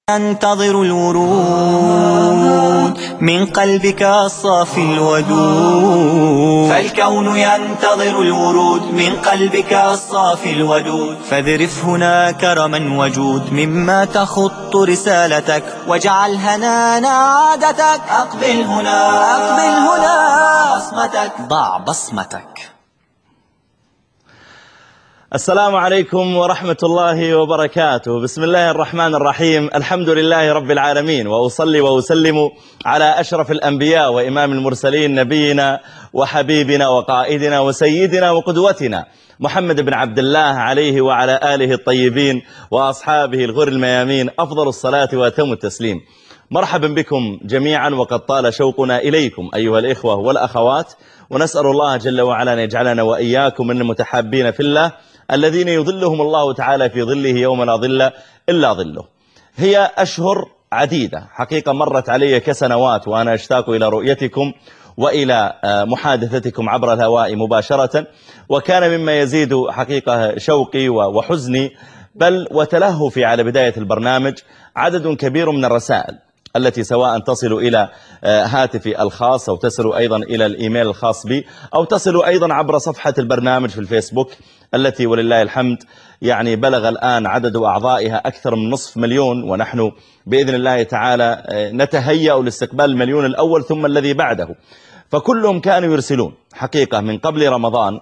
ينتظر الورود من قلبك الصافي الودود، فالكون ينتظر الورود من قلبك الصافي الودود، فاذرف هنا كرما وجود مما تخط رسالتك، واجعل هنانا عادتك. أقبل هنا بصمتك، ضع بصمتك. السلام عليكم ورحمة الله وبركاته. بسم الله الرحمن الرحيم. الحمد لله رب العالمين، وأصلي وأسلم على أشرف الأنبياء وإمام المرسلين، نبينا وحبيبنا وقائدنا وسيدنا وقدوتنا محمد بن عبد الله، عليه وعلى آله الطيبين وأصحابه الغر الميامين أفضل الصلاة وأتم التسليم. مرحبا بكم جميعا، وقد طال شوقنا إليكم أيها الإخوة والأخوات، ونسأل الله جل وعلا أن يجعلنا وإياكم من المتحابين في الله الذين يظلهم الله تعالى في ظله يوم لا ظل إلا ظله. هي أشهر عديدة حقيقة مرت علي كسنوات وأنا أشتاق إلى رؤيتكم وإلى محادثتكم عبر الهواء مباشرة، وكان مما يزيد حقيقة شوقي وحزني بل وتلهفي على بداية البرنامج عدد كبير من الرسائل التي سواء تصل إلى هاتفي الخاص أو تصل أيضا إلى الإيميل الخاص بي أو تصل أيضا عبر صفحة البرنامج في الفيسبوك، التي ولله الحمد يعني بلغ الآن عدد أعضائها أكثر من 500,000، ونحن بإذن الله تعالى نتهيأ لاستقبال المليون الأول ثم الذي بعده. فكلهم كانوا يرسلون حقيقة من قبل رمضان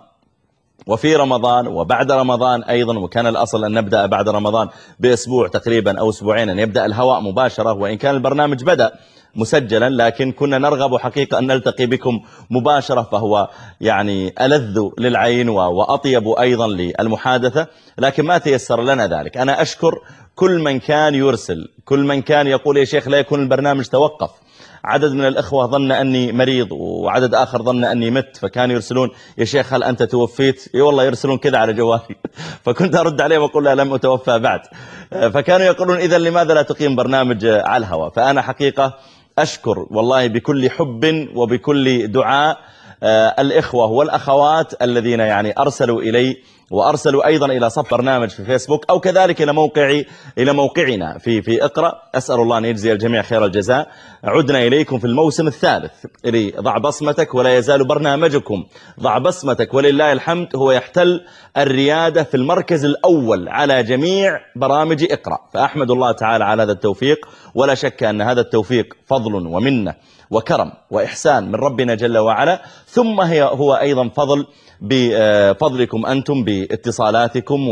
وفي رمضان وبعد رمضان أيضا، وكان الأصل أن نبدأ بعد رمضان بأسبوع تقريبا أو أسبوعين أن يبدأ الهواء مباشرة، وإن كان البرنامج بدأ مسجلا لكن كنا نرغب حقيقة أن نلتقي بكم مباشرة، فهو يعني ألذ للعين وأطيب أيضا للمحادثة، لكن ما تيسر لنا ذلك. أنا أشكر كل من كان يرسل، كل من كان يقول يا شيخ لا يكون البرنامج توقف. عدد من الأخوة ظن أني مريض، وعدد آخر ظن أني مت، فكانوا يرسلون يا شيخ هل أنت توفيت؟ إي والله يرسلون كذا على جوالي فكنت أرد عليه وأقول لا لم أتوفى بعد. فكانوا يقولون إذا لماذا لا تقيم برنامج على الهواء؟ فأنا حقيقة أشكر والله بكل حب وبكل دعاء الإخوة والأخوات الذين يعني أرسلوا إلي وأرسلوا أيضا إلى صف برنامج في فيسبوك أو كذلك إلى موقعنا في اقرأ. أسأل الله أن يجزي الجميع خير الجزاء. عدنا إليكم في الموسم الثالث ضع بصمتك، ولا يزال برنامجكم ضع بصمتك ولله الحمد هو يحتل الريادة في المركز الأول على جميع برامج اقرأ، فأحمد الله تعالى على هذا التوفيق، ولا شك أن هذا التوفيق فضل ومنة وكرم وإحسان من ربنا جل وعلا، ثم هو أيضا بفضلكم أنتم باتصالاتكم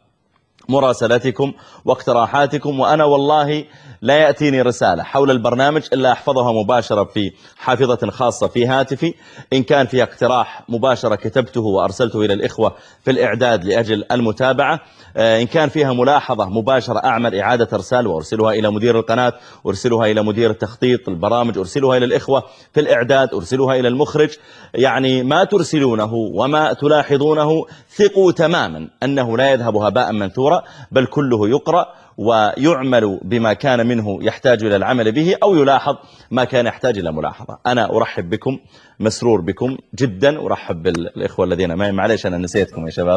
ومراسلاتكم واقتراحاتكم. وأنا والله لا يأتيني رسالة حول البرنامج إلا أحفظها مباشرة في حافظة خاصة في هاتفي، إن كان فيها اقتراح مباشرة كتبته وأرسلته إلى الإخوة في الإعداد لأجل المتابعة، إن كان فيها ملاحظة مباشرة أعمل إعادة إرسال وأرسلها إلى مدير القناة، أرسلها إلى مدير تخطيط البرامج، أرسلها إلى الإخوة في الإعداد، أرسلها إلى المخرج. يعني ما ترسلونه وما تلاحظونه ثقوا تماما أنه لا يذهب هباء منثورا، بل كله يقرأ ويعمل بما كان منه يحتاج إلى العمل به، أو يلاحظ ما كان يحتاج إلى ملاحظة. أنا أرحب بكم، مسرور بكم جدا، أرحب بالإخوة الذين معي، معليش أنا نسيتكم يا شباب،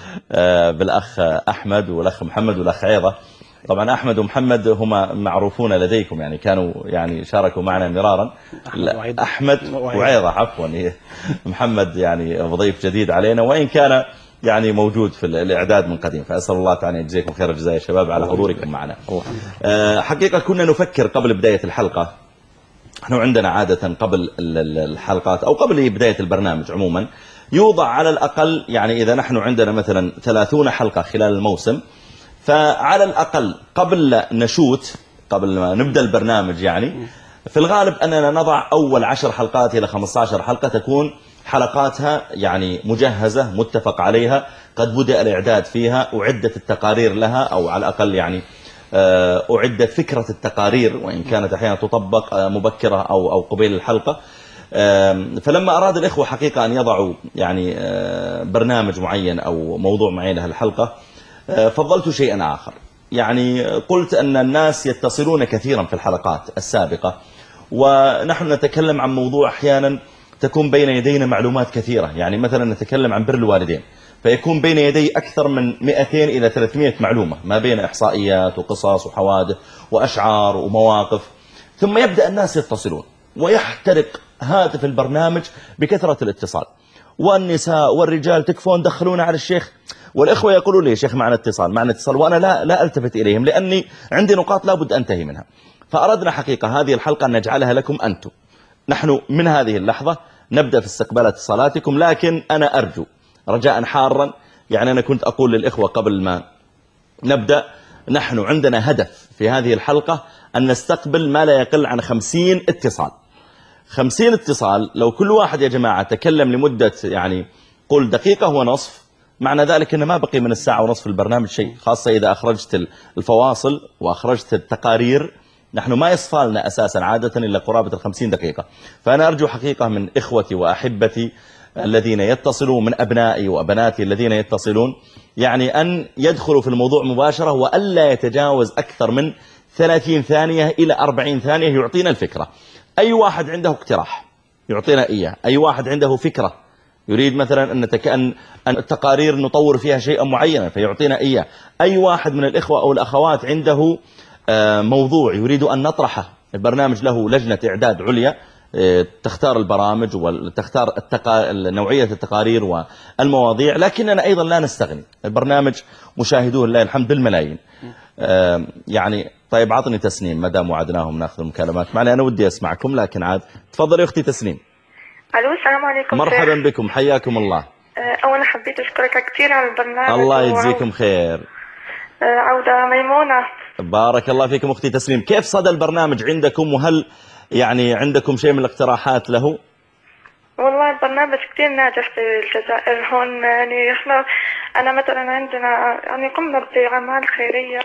بالأخ أحمد والأخ محمد والأخ عيضة. طبعا أحمد ومحمد هما معروفون لديكم، يعني كانوا يعني شاركوا معنا مرارا. أحمد وعيضة عفوا، محمد يعني ضيف جديد علينا وإن كان يعني موجود في الإعداد من قديم، فأسأل الله تعالى يجزيكم خير الجزاء يا شباب على حضوركم معنا. حقيقة كنا نفكر قبل بداية الحلقة، نحن عندنا عادة قبل الحلقات أو قبل بداية البرنامج عموما يوضع على الأقل، يعني إذا نحن عندنا مثلا 30 حلقة خلال الموسم، فعلى الأقل قبل نشوت قبل ما نبدأ البرنامج يعني في الغالب أننا نضع أول 10 حلقات إلى 15 حلقة تكون حلقاتها يعني مجهزة متفق عليها، قد بدأ الإعداد فيها، أعدت التقارير لها، أو على الأقل يعني أعدت فكرة التقارير وإن كانت أحيانا تطبق مبكرة أو قبيل الحلقة. فلما أراد الإخوة حقيقة أن يضعوا يعني برنامج معين أو موضوع معين لها الحلقة، فضلت شيئا آخر. يعني قلت أن الناس يتصلون كثيرا في الحلقات السابقة، ونحن نتكلم عن موضوع أحيانا تكون بين يدينا معلومات كثيرة، يعني مثلا نتكلم عن بر الوالدين، فيكون بين يدي أكثر من 200 إلى 300 معلومة ما بين إحصائيات وقصص وحوادث وأشعار ومواقف. ثم يبدأ الناس يتصلون ويحترق هاتف البرنامج بكثرة الاتصال، والنساء والرجال تكفون دخلونا على الشيخ، والإخوة يقولون لي يا شيخ معنا اتصال، وأنا لا ألتفت إليهم لأني عندي نقاط لابد أنتهي منها. فأردنا حقيقة هذه الحلقة أن نجعلها لكم أنتم. نحن من هذه اللحظة نبدأ في استقبال اتصالاتكم، لكن أنا أرجو رجاء حارا، يعني أنا كنت أقول للإخوة قبل ما نبدأ، نحن عندنا هدف في هذه الحلقة أن نستقبل ما لا يقل عن 50 اتصال. 50 اتصال، لو كل واحد يا جماعة تكلم لمدة يعني قل دقيقة ونصف، معنى ذلك أن ما بقي من الساعة ونصف البرنامج شيء، خاصة إذا أخرجت الفواصل وأخرجت التقارير. نحن ما يصفالنا أساسا عادة إلا قرابة 50 دقيقة. فأنا أرجو حقيقة من إخوتي وأحبتي الذين يتصلون، من أبنائي وأبناتي الذين يتصلون، يعني أن يدخلوا في الموضوع مباشرة وألا يتجاوز أكثر من 30 ثانية إلى 40 ثانية يعطينا الفكرة. أي واحد عنده اقتراح يعطينا إياه، أي واحد عنده فكرة يريد مثلا أن التقارير نطور فيها شيئا معينا فيعطينا إياه، أي واحد من الإخوة أو الأخوات عنده موضوع يريد أن نطرحه. البرنامج له لجنة إعداد عليا تختار البرامج وتختار نوعية التقارير والمواضيع، لكننا أيضا لا نستغني. البرنامج مشاهدوه لله الحمد بالملايين. يعني طيب عطني تسنيم، مدام وعدناهم ناخذ المكالمات معنا، أنا ودي أسمعكم لكن عاد تفضلي أختي تسنيم. ألو، السلام عليكم. مرحبا بكم، حياكم الله. أولا حبيت أشكرك كثير على البرنامج. الله يجزيكم خير. عودة ميمونة. بارك الله فيكم أختي تسنيم. كيف صدى البرنامج عندكم، وهل يعني عندكم شيء من الاقتراحات له؟ والله البرنامج كثير ناجح في الجزائر هون، يعني أنا مثلا عندنا يعني قمنا بأعمال خيرية.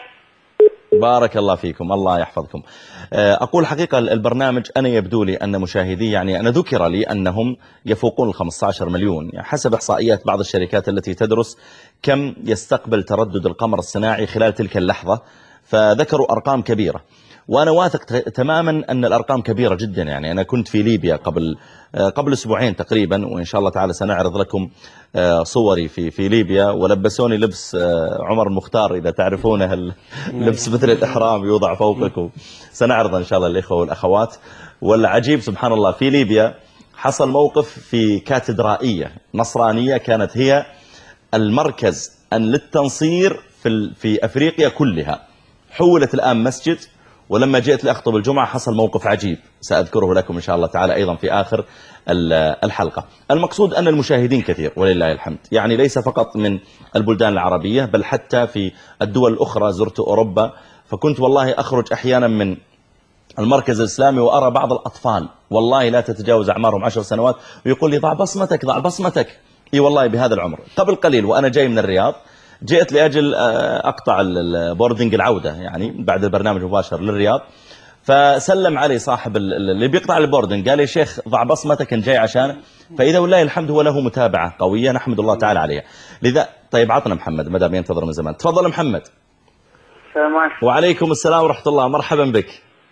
بارك الله فيكم، الله يحفظكم. أقول حقيقة البرنامج أنا يبدو لي أن مشاهدي، يعني أنا ذكر لي أنهم يفوقون 15 مليون، يعني حسب إحصائيات بعض الشركات التي تدرس كم يستقبل تردد القمر الصناعي خلال تلك اللحظة، فذكروا أرقام كبيرة، وأنا واثق تماما أن الأرقام كبيرة جدا. يعني أنا كنت في ليبيا قبل أسبوعين تقريبا، وإن شاء الله تعالى سنعرض لكم صوري في ليبيا، ولبسوني لبس عمر المختار إذا تعرفونه، لبس مثل الإحرام يوضع فوقك، سنعرض إن شاء الله الإخوة والأخوات. والعجيب سبحان الله في ليبيا حصل موقف في كاتدرائية نصرانية كانت هي المركز للتنصير في أفريقيا كلها، حولت الآن مسجد. ولما جئت لأخطب الجمعة حصل موقف عجيب سأذكره لكم إن شاء الله تعالى أيضا في آخر الحلقة. المقصود أن المشاهدين كثير ولله الحمد، يعني ليس فقط من البلدان العربية بل حتى في الدول الأخرى. زرت أوروبا، فكنت والله أخرج أحيانا من المركز الإسلامي وأرى بعض الأطفال والله لا تتجاوز أعمارهم 10 سنوات ويقول لي ضع بصمتك ضع بصمتك. إي والله بهذا العمر. قبل قليل وأنا جاي من الرياض جئت لأجل أقطع البوردنج العودة، يعني بعد البرنامج مباشر للرياض، فسلم علي صاحب اللي بيقطع البوردنج قال لي شيخ ضع بصمتك إن جاي عشانه. فإذا والله الحمد هو له متابعة قوية نحمد الله تعالى عليها. لذا طيب عطنا محمد مدام ينتظر من زمان. تفضل محمد. السلام عليكم. وعليكم السلام ورحمة الله، مرحبا بك.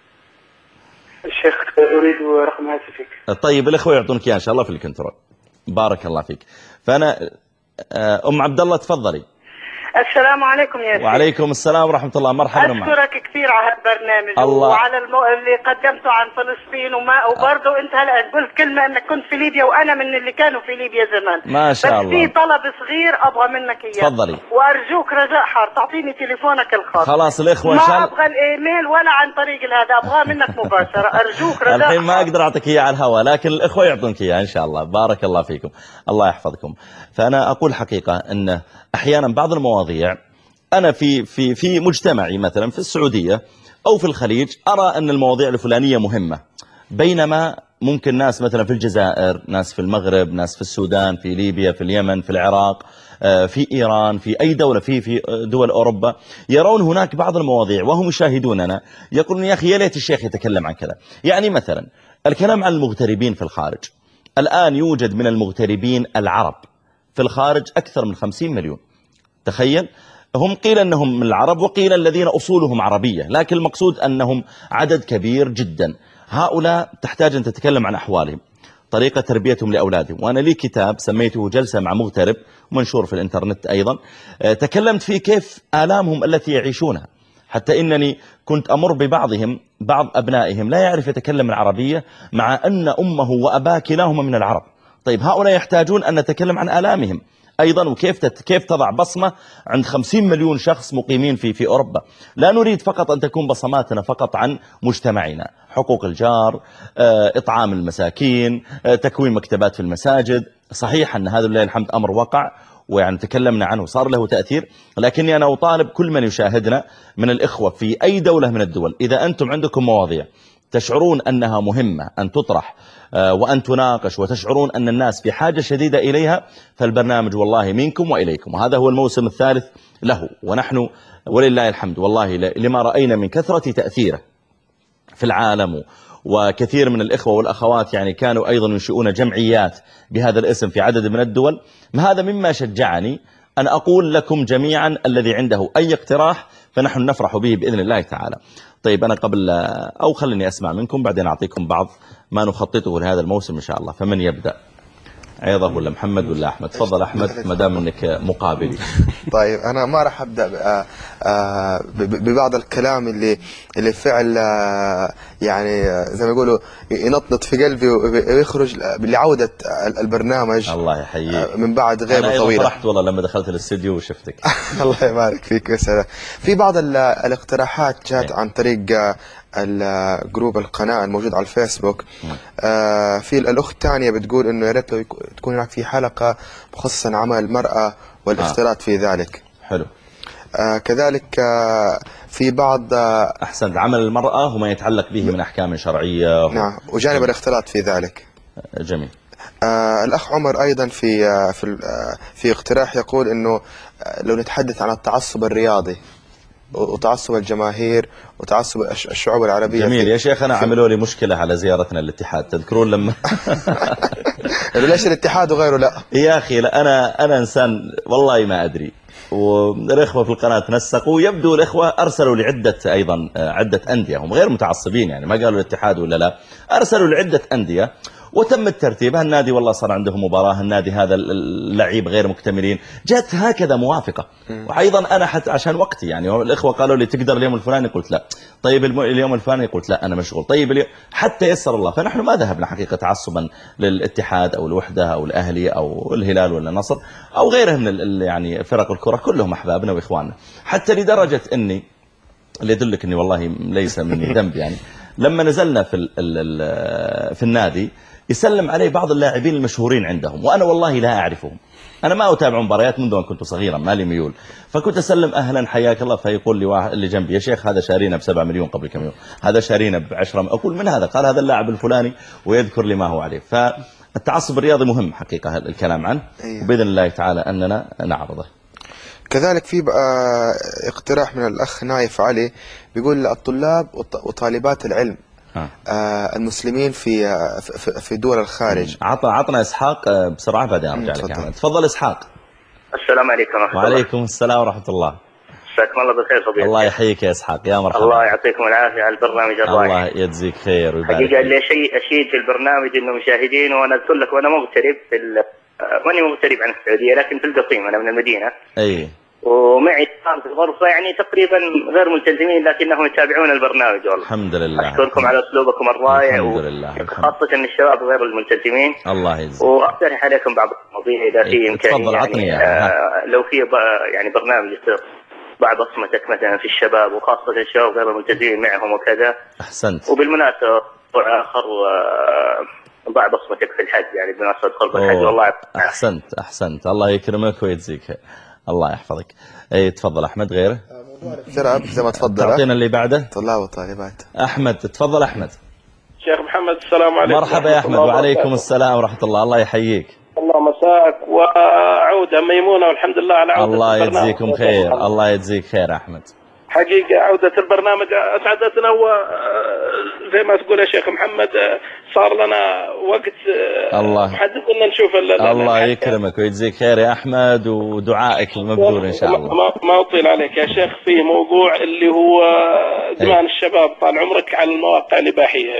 الشيخ أريد رقم هاتفك. طيب الإخوة يعطونك إياه إن شاء الله في الكنترول. بارك الله فيك. فأنا أم عبد الله تفضلي. السلام عليكم يا سيدي. وعليكم السلام ورحمة الله، مرحبا معك. أشكرك كثير على هالبرنامج الله. وعلى اللي قدمته عن فلسطين وبرضه أنت هلأ قلت كلمة أنك كنت في ليبيا وأنا من اللي كانوا في ليبيا زمان. ما شاء الله. بس في طلب صغير أبغى منك إياه. تفضلي. وأرجوك رجاء حار تعطيني تليفونك الخاص. خلاص الإخوة إن شاء الله. ما أبغى الإيميل ولا عن طريق هذا، أبغاه منك مباشرة أرجوك رجاء. الحين ما أقدر أعطيك إياه على الهواء لكن الإخوة يعطونك إياه إن شاء الله. بارك الله فيكم، الله يحفظكم. فأنا أقول حقيقة أن أحيانا بعض المواضيع أنا في مجتمعي مثلا في السعودية أو في الخليج أرى أن المواضيع الفلانية مهمة، بينما ممكن ناس مثلا في الجزائر، ناس في المغرب، ناس في السودان، في ليبيا، في اليمن، في العراق، في إيران، في أي دولة في دول أوروبا يرون هناك بعض المواضيع وهم يشاهدوننا يقولون يا أخي يا ليت الشيخ يتكلم عن كذا. يعني مثلا الكلام عن المغتربين في الخارج. الآن يوجد من المغتربين العرب في الخارج أكثر من 50 مليون. تخيل، هم قيل أنهم من العرب وقيل الذين أصولهم عربية، لكن المقصود أنهم عدد كبير جدا. هؤلاء تحتاج أن تتكلم عن أحوالهم. طريقة تربيتهم لأولادهم. وأنا لي كتاب سميته جلسة مع مغترب، منشور في الإنترنت أيضا، تكلمت فيه كيف آلامهم التي يعيشونها، حتى إنني كنت أمر ببعضهم، بعض أبنائهم لا يعرف يتكلم العربية مع أن أمه وأباه كلاهما من العرب. طيب هؤلاء يحتاجون أن نتكلم عن آلامهم أيضا، وكيف تضع بصمة عند 50 مليون شخص مقيمين في أوروبا. لا نريد فقط أن تكون بصماتنا فقط عن مجتمعنا، حقوق الجار، إطعام المساكين، تكوين مكتبات في المساجد. صحيح أن هذا لله الحمد أمر وقع، ويعني تكلمنا عنه صار له تأثير، لكني أنا أطالب كل من يشاهدنا من الإخوة في أي دولة من الدول، إذا أنتم عندكم مواضيع تشعرون أنها مهمة أن تطرح وأن تناقش، وتشعرون أن الناس في حاجة شديدة إليها، فالبرنامج والله منكم وإليكم. وهذا هو الموسم الثالث له، ونحن ولله الحمد والله لما رأينا من كثرة تأثيره في العالم. وكثير من الإخوة والأخوات يعني كانوا أيضا ينشئون جمعيات بهذا الاسم في عدد من الدول. هذا مما شجعني أن أقول لكم جميعا الذي عنده أي اقتراح فنحن نفرح به بإذن الله تعالى. طيب أنا قبل أو خلني أسمع منكم بعدين أعطيكم بعض ما نخططه لهذا الموسم إن شاء الله. فمن يبدأ؟ عيضة ولا محمد ولا أحمد؟ تفضل أحمد ما دام أنك مقابلي. طيب أنا ما راح أبدأ ببعض الكلام اللي فعل يعني زي ما يقولوا ينطنط في قلبي ويخرج لعودة البرنامج. الله يحييك من بعد غيبة طويلة. أنا فرحت والله لما دخلت الاستديو وشفتك. الله يبارك فيك. في بعض الاقتراحات جاءت عن طريق الجروب القناة الموجود على الفيسبوك. في الأخت تانية بتقول إنه يا ريت لو تكون هناك في حلقة مخصصة عن عمل المرأة والاختلاط في ذلك. حلو. كذلك في بعض أحسنت، عمل المرأة وما يتعلق به من أحكام شرعية. نعم، وجانب الاختلاط في ذلك. جميل. الأخ عمر أيضا في اقتراح يقول إنه لو نتحدث عن التعصب الرياضي وتعصب الجماهير وتعصب الشعوب العربية. جميل يا شيخ. أنا عملوا لي مشكلة على زيارتنا الاتحاد، تذكرون لما ليش الاتحاد وغيره لا؟ يا أخي لا، أنا إنسان والله ما أدري، والإخوة في القناة نسقوا، يبدو الإخوة أرسلوا لعدة أيضا عدة أندية، هم غير متعصبين يعني ما قالوا الاتحاد ولا لا، أرسلوا لعدة أندية وتم الترتيب. هالنادي والله صار عندهم مباراة، النادي هذا اللعيب غير مكتملين، جت هكذا موافقة. وأيضا أنا حتى عشان وقتي يعني الإخوة قالوا لي تقدر اليوم الفلاني، قلت لا. طيب اليوم الفلاني، قلت لا أنا مشغول. طيب اليوم حتى يسر الله. فنحن ما ذهبنا حقيقة تعصبا للاتحاد أو الوحدة أو الأهلي أو الهلال ولا النصر أو غيره من يعني فرق الكرة، كلهم أحبابنا وإخواننا. حتى لدرجة أني اللي يدلك أني والله ليس مني ذنب يعني، لما نزلنا في النادي يسلم علي بعض اللاعبين المشهورين عندهم، وأنا والله لا أعرفهم، أنا ما أتابع مباريات منذ أن كنت صغيرا، ما لي ميول. فكنت أسلم أهلا حياك الله، فيقول لي واحد اللي جنبي يا شيخ هذا شارينا ب7 مليون قبل كم يوم، هذا شارينا ب10. أقول من هذا؟ قال هذا اللاعب الفلاني، ويذكر لي ما هو عليه. فالتعصب الرياضي مهم حقيقة الكلام عنه، وبإذن الله تعالى أننا نعرضه. كذلك في اقتراح من الأخ نايف علي بيقول الطلاب وطالبات العلم المسلمين في دول الخارج. عطنا إسحاق بسرعة بعدين أرجع لك. تفضل إسحاق. السلام عليكم ورحمة الله. وعليكم السلام ورحمة الله. مساكم الله بالخير صديقي. الله يحييك يا إسحاق، يا مرحبا. الله يعطيكم العافية على البرنامج الرائع. الله يجزيك خير ويبارك. حقيقة اللي أشيد في البرنامج إنه مشاهدين، وأنا أذكر لك وأنا مغترب ماني مغترب عن السعودية لكن في القصيم، أنا من المدينة. أي. ومعي في الغرفة يعني تقريبا غير ملتزمين لكنهم يتابعون البرنامج والله. الحمد لله. أشكركم على أسلوبكم الرائع. الحمد لله. خاصة الشباب غير الملتزمين. الله يجزيك. وأقترح عليكم بعض المواضيع إذا في إمكانية يعني لو في يعني برنامج ضع بصمتك مثلا في الشباب، وخاصة الشباب غير الملتزمين معهم وكذا. أحسنت. وبالمناسبة موضوع آخر ضع بصمتك في الحج، يعني بمناسبة قرب الحج. والله أحسنت الله يكرمك ويجزيك، الله يحفظك. اي تفضل أحمد. غيره زي ما تفضل. تعطينا اللي بعده. طلاب وطالبات. أحمد تفضل. أحمد. شيخ محمد السلام عليكم. مرحبا يا أحمد. وعليكم السلام ورحمة الله. الله يحييك. الله مساك وعودة ميمونة والحمد لله على عودة الله يجزيكم خير. الله يجزيك خير أحمد. حقيقة عودة البرنامج أسعدتنا زي ما تقول يا شيخ محمد صار لنا وقت محدد ان نشوف الله يكرمك ويجزيك خير يا احمد، ودعائك المبذول ان شاء الله. ما اطيل عليك يا شيخ، في موضوع اللي هو ادمان الشباب طال عمرك على المواقع الاباحيه.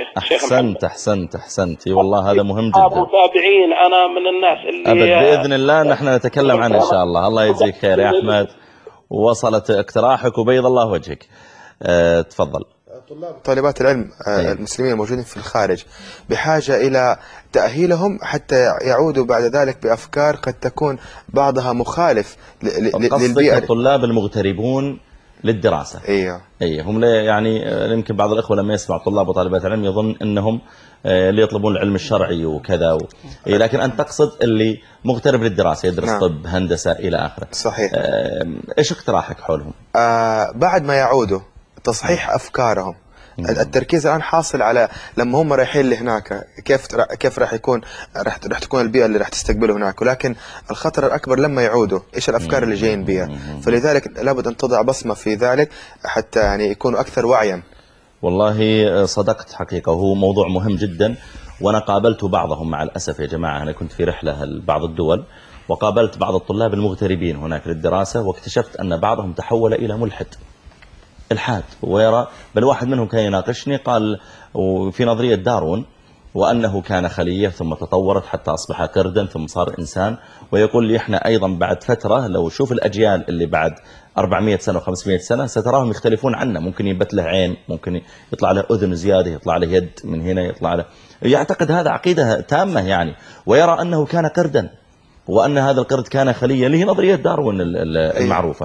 احسنت اي والله هذا مهم جدا. متابعين انا من الناس اللي أبد باذن الله نحن نتكلم عنه ان شاء الله. الله يجزيك خير يا احمد، ووصلت اقتراحك وبيض الله وجهك. تفضل. طلاب وطالبات العلم المسلمين الموجودين في الخارج بحاجة إلى تأهيلهم حتى يعودوا بعد ذلك بأفكار قد تكون بعضها مخالف للبيئة. الطلاب المغتربون للدراسة. ايوه هم يعني يمكن بعض الأخوة لما يسمع طلاب وطالبات العلم يظن أنهم اللي يطلبون العلم الشرعي وكذا لكن أنت تقصد اللي مغترب للدراسة يدرس طب هندسة إلى آخره. صحيح. إيش اقتراحك حولهم؟ بعد ما يعودوا تصحيح أفكارهم. التركيز الآن حاصل على لما هم رايحين لهناك كيف راح تكون البيئة اللي راح تستقبله هناك، ولكن الخطر الأكبر لما يعودوا إيش الأفكار اللي جايين بها. فلذلك لابد أن تضع بصمة في ذلك حتى يعني يكونوا أكثر وعيا. والله صدقت حقيقة، وهو موضوع مهم جدا، وأنا قابلت بعضهم مع الأسف يا جماعة. أنا كنت في رحلة لبعض الدول وقابلت بعض الطلاب المغتربين هناك للدراسة، واكتشفت أن بعضهم تحول إلى ملحد الحاد ويرى. بل واحد منهم كان يناقشني قال في نظرية داروين وأنه كان خلية ثم تطورت حتى أصبح قردا ثم صار إنسان، ويقول لي إحنا أيضا بعد فترة لو شوف الأجيال اللي بعد 400 سنة و500 سنة ستراهم يختلفون عنا، ممكن يبت له عين، ممكن يطلع له أذن زيادة، يطلع له يد من هنا، يطلع له. يعتقد هذا عقيدة تامة يعني، ويرى أنه كان قردا وأن هذا القرد كان خلية، اللي هي نظرية داروين المعروفة.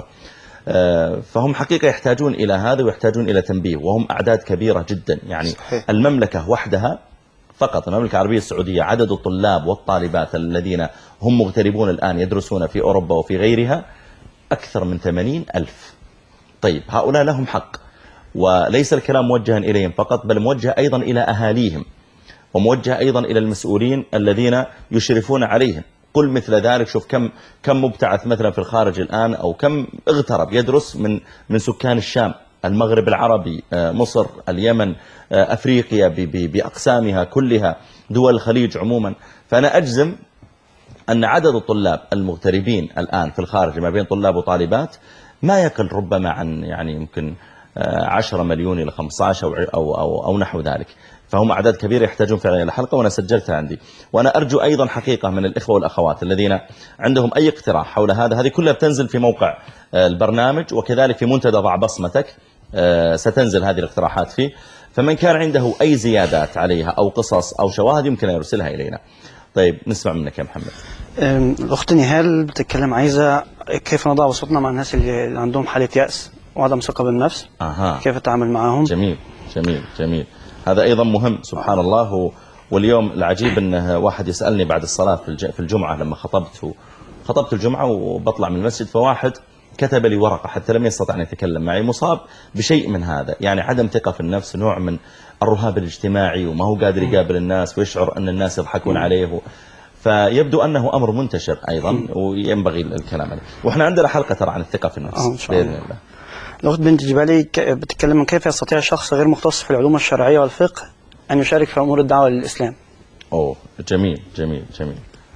فهم حقيقة يحتاجون إلى هذا ويحتاجون إلى تنبيه، وهم أعداد كبيرة جدا يعني. صحيح. المملكة وحدها فقط المملكة العربية السعودية عدد الطلاب والطالبات الذين هم مغتربون الآن يدرسون في أوروبا وفي غيرها أكثر من 80,000. طيب هؤلاء لهم حق، وليس الكلام موجها إليهم فقط بل موجه أيضا إلى أهاليهم، وموجه أيضا إلى المسؤولين الذين يشرفون عليهم. قل مثل ذلك، شوف كم مبتعث مثلا في الخارج الآن، أو كم اغترب يدرس من سكان الشام، المغرب العربي، مصر، اليمن، أفريقيا بأقسامها كلها، دول الخليج عموما. فأنا أجزم أن عدد الطلاب المغتربين الآن في الخارج ما بين طلاب وطالبات ما يقل ربما عن يعني يمكن 10 مليون إلى 15 أو نحو ذلك. فهم أعداد كبيرة يحتاجون فعلا إلى حلقة، وأنا سجلتها عندي. وأنا أرجو أيضا حقيقة من الإخوة والأخوات الذين عندهم أي اقتراح حول هذه كلها بتنزل في موقع البرنامج، وكذلك في منتدى ضع بصمتك ستنزل هذه الاقتراحات فيه. فمن كان عنده أي زيادات عليها أو قصص أو شواهد يمكن أن يرسلها إلينا. طيب نسمع منك يا محمد. الأخت نهال بتتكلم، عايزة كيف نضع وسطنا مع الناس اللي عندهم حالة يأس وعدم ثقة بالنفس. كيف التعامل معهم. جميل جميل جميل، هذا أيضا مهم. سبحان الله. واليوم العجيب أنه واحد يسألني بعد الصلاة في الجمعة لما خطبت الجمعة وبطلع من المسجد، فواحد كتب لي ورقة حتى لم يستطع أن يتكلم معي، مصاب بشيء من هذا يعني عدم ثقة في النفس، نوع من الرهاب الاجتماعي، وما هو قادر يقابل الناس ويشعر أن الناس يضحكون عليه. فيبدو أنه أمر منتشر أيضا وينبغي الكلام عليه. وإحنا عندنا حلقة ترى عن الثقة في النفس بإذن الله. الأخت بنت جبالي بتتكلم عن كيف يستطيع شخص غير مختص في العلوم الشرعية والفقه أن يشارك في أمور الدعوة للإسلام. جميل جميل جميل.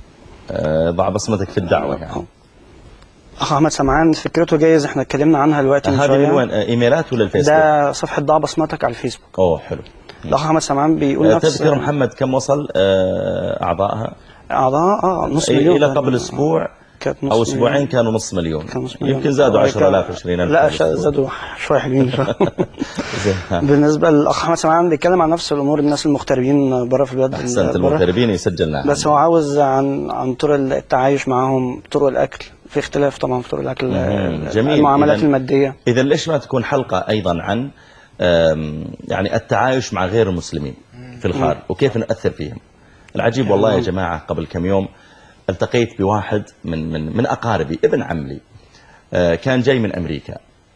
ضع بصمتك في الدعوة يعني. أخ أحمد سمعان فكرته جايز احنا اتكلمنا عنها دلوقتي من شوية. هذه من وين؟ إيميلات ولا الفيسبوك؟ ده صفحة ضع بصمتك على الفيسبوك. حلو. الأخ أحمد سمعان بيقول نفس تذكر محمد كم وصل أعضائها؟ نص مليون. إلى قبل أسبوع أو أسبوعين كانوا نص مليون. يمكن زادوا 10,000 20,000. لا زادوا شوية حلوين. بالنسبة للأخ أحمد سمعان بيتكلم عن نفس الأمور، الناس المغتربين برا في البلاد. أحسنت، المغتربين يسجلنا. بس هو عاوز عن طرق التعايش معهم، طرق الأكل، في اختلاف طبعا في طرق الأكل. جميل. المعاملات المادية. إذا ليش ما تكون حلقة أيضا عن يعني التعايش مع غير المسلمين في الخارج وكيف نؤثر فيهم. العجيب والله يا جماعة، قبل كم يوم التقيت بواحد من أقاربي، ابن عمي، كان جاي من أمريكا،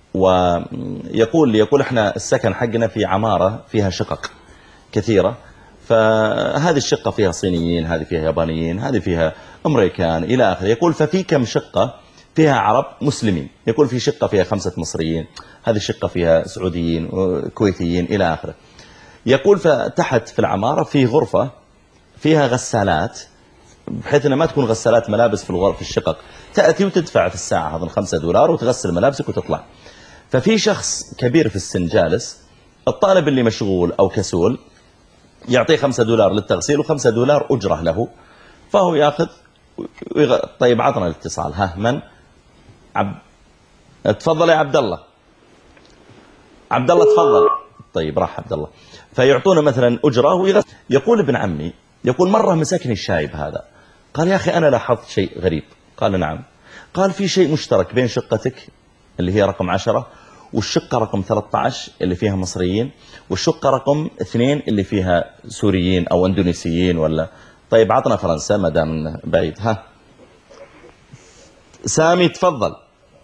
ويقول احنا السكن حقنا في عمارة فيها شقق كثيرة، فهذه الشقة فيها صينيين، هذه فيها يابانيين، هذه فيها أمريكان إلى آخره. يقول ففي كم شقة فيها عرب مسلمين، يقول في شقة فيها 5 مصريين، هذه الشقة فيها سعوديين وكويتيين إلى آخره. يقول فتحت في العمارة في غرفة فيها غسالات، بحيث أنها ما تكون غسالات ملابس في الغرف في الشقق، تأتي وتدفع في الساعة هذا $5 وتغسل ملابسك وتطلع. ففي شخص كبير في السن جالس، الطالب اللي مشغول أو كسول يعطيه $5 للتغسيل و$5 أجرة له، فهو يأخذ طيب عطنا الاتصال. ها من؟ تفضل يا عبد الله. عبد الله تفضل. طيب راح عبد الله. فيعطونه مثلا أجرة ويغسل. يقول ابن عمي، يقول مرة مسكني الشايب هذا، قال يا أخي أنا لاحظت شيء غريب. قال نعم. قال في شيء مشترك بين شقتك اللي هي رقم 10 والشقة رقم 13 اللي فيها مصريين، والشقة رقم 2 اللي فيها سوريين أو اندونيسيين ولا. طيب عطنا فرنسا ما دام بعيد. ها سامي تفضل.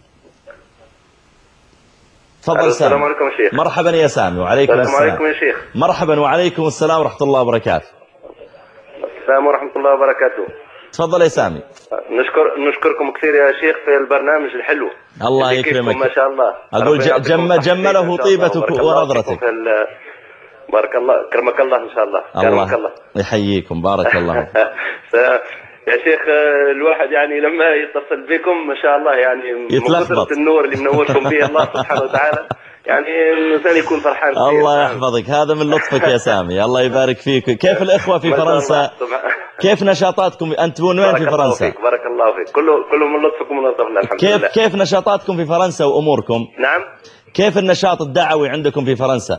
تفضل سامي. السلام عليكم يا شيخ. مرحبا يا سامي. وعليكم السلام. السلام عليكم يا شيخ. مرحبا وعليكم السلام ورحمة الله وبركاته. السلام ورحمة الله وبركاته. تفضل يا سامي. نشكركم كثير يا شيخ في البرنامج الحلو. الله يكرمك ما شاء الله. أقول جمله طيبتك ونظرتك. بارك الله كرمك الله إن شاء الله. كرمك الله. يحييكم بارك الله. يا شيخ الواحد يعني لما يتصل بكم ما شاء الله يعني من كثرة النور اللي منوركم به الله سبحانه وتعالى يعني الإنسان يكون فرحان. الله يحفظك، هذا من لطفك يا سامي. الله يبارك فيك. كيف الإخوة في فرنسا؟ كيف نشاطاتكم؟ أنتم وين في فرنسا؟ بارك الله فيك. كله من لطفكم ومن لطف الله الحمد لله. كيف نشاطاتكم في فرنسا وأموركم؟ نعم. كيف النشاط الدعوي عندكم في فرنسا؟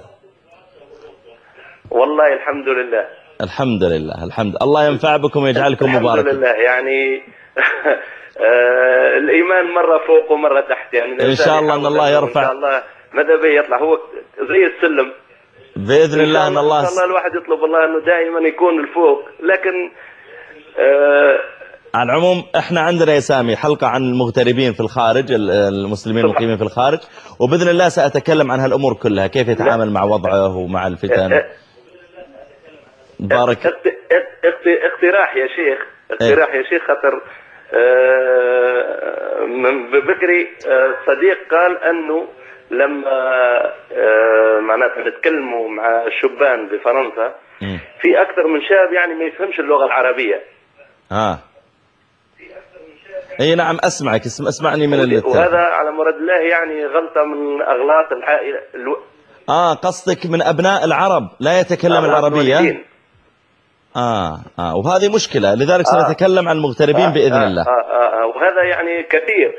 والله الحمد لله. الحمد لله. الله ينفع بكم ويجعلكم مبارك. الحمد لله يعني الإيمان مرة فوق ومرة تحت يعني. إن شاء الله أن الله يرفع. إن شاء الله ماذا به يطلع هو زي السلم. بإذن الله أن الله. إن شاء الله الواحد يطلب الله أنه دائما يكون الفوق، لكن على العموم احنا عندنا يا سامي حلقة عن المغتربين في الخارج، المسلمين المقيمين في الخارج، وبإذن الله سأتكلم عن هالأمور كلها، كيف يتعامل مع وضعه ومع الفتن. بارك. اقتراح يا شيخ، اقتراح يا شيخ خطر. من بكري صديق قال أنه لما معناتها نتكلموا مع الشبان بفرنسا في أكثر من شاب يعني ما يفهمش اللغة العربية. اي نعم اسمعك، اسمعني من التلفون. وهذا على مراد الله يعني غلطة من أغلاط العائلة. قصدك من أبناء العرب لا يتكلم العربية. وهذه مشكلة، لذلك سنتكلم عن المغتربين بإذن الله. وهذا يعني كثير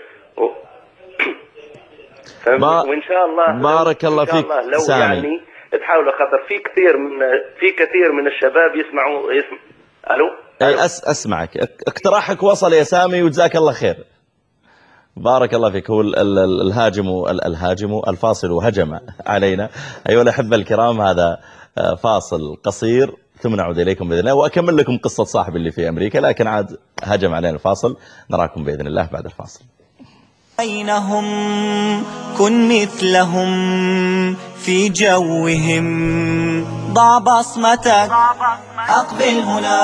وإن شاء الله بارك الله فيك لو سامي. يعني تحاولوا خاطر في كثير من الشباب يسمعوا ألو. أسمعك. اقتراحك وصل يا سامي وجزاك الله خير. بارك الله فيك. هو الهاجم الفاصل هجم علينا. أيها الأحبة الكرام، هذا فاصل قصير ثم نعود إليكم بإذن الله، وأكمل لكم قصة صاحبي اللي في أمريكا، لكن عاد هجم علينا الفاصل. نراكم بإذن الله بعد الفاصل. بينهم كن مثلهم في جوهم، ضع بصمتك، أقبل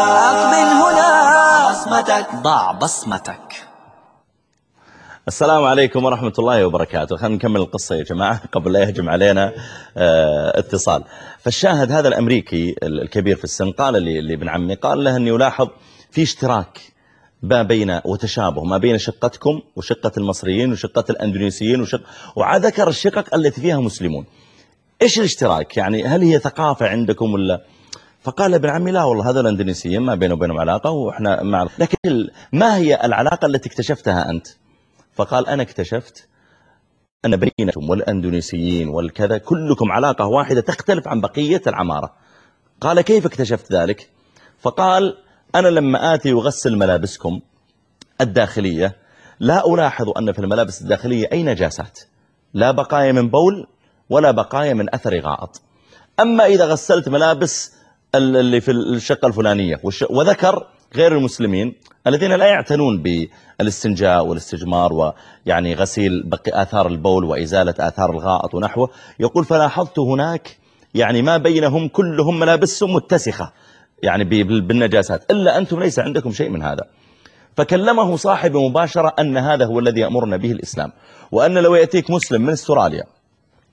هنا بصمتك، ضع بصمتك. السلام عليكم ورحمة الله وبركاته. خلينا نكمل القصة يا جماعة قبل لا يهجم علينا اتصال. فالشاهد هذا الأمريكي الكبير في السن قال لي ابن عمي، قال له أني ألاحظ في اشتراك ما بين وتشابه ما بين شقتكم وشقة المصريين وشقة الأندونيسيين وعاد ذكر الشقق التي فيها مسلمون. إيش الاشتراك؟ يعني هل هي ثقافة عندكم ولا؟ فقال ابن عمي لا والله هذا الأندونيسيين ما بينه وبينهم علاقة وإحنا مع، لكن ما هي العلاقة التي اكتشفتها أنت؟ فقال أنا اكتشفت أن بينكم والأندونيسيين والكذا كلكم علاقة واحدة تختلف عن بقية العمارة. قال كيف اكتشفت ذلك؟ فقال أنا لما آتي وغسل ملابسكم الداخلية لا ألاحظ أن في الملابس الداخلية أي نجاسات، لا بقايا من بول ولا بقايا من أثر غائط. أما إذا غسلت ملابس اللي في الشقة الفلانية، وذكر غير المسلمين الذين لا يعتنون بالاستنجاء والاستجمار ويعني غسيل آثار البول وإزالة آثار الغائط ونحوه، يقول فلاحظت هناك يعني ما بينهم كلهم ملابسهم متسخة يعني بالنجاسات، إلا أنتم ليس عندكم شيء من هذا. فكلمه صاحبه مباشرة أن هذا هو الذي يأمرنا به الإسلام، وأن لو يأتيك مسلم من استراليا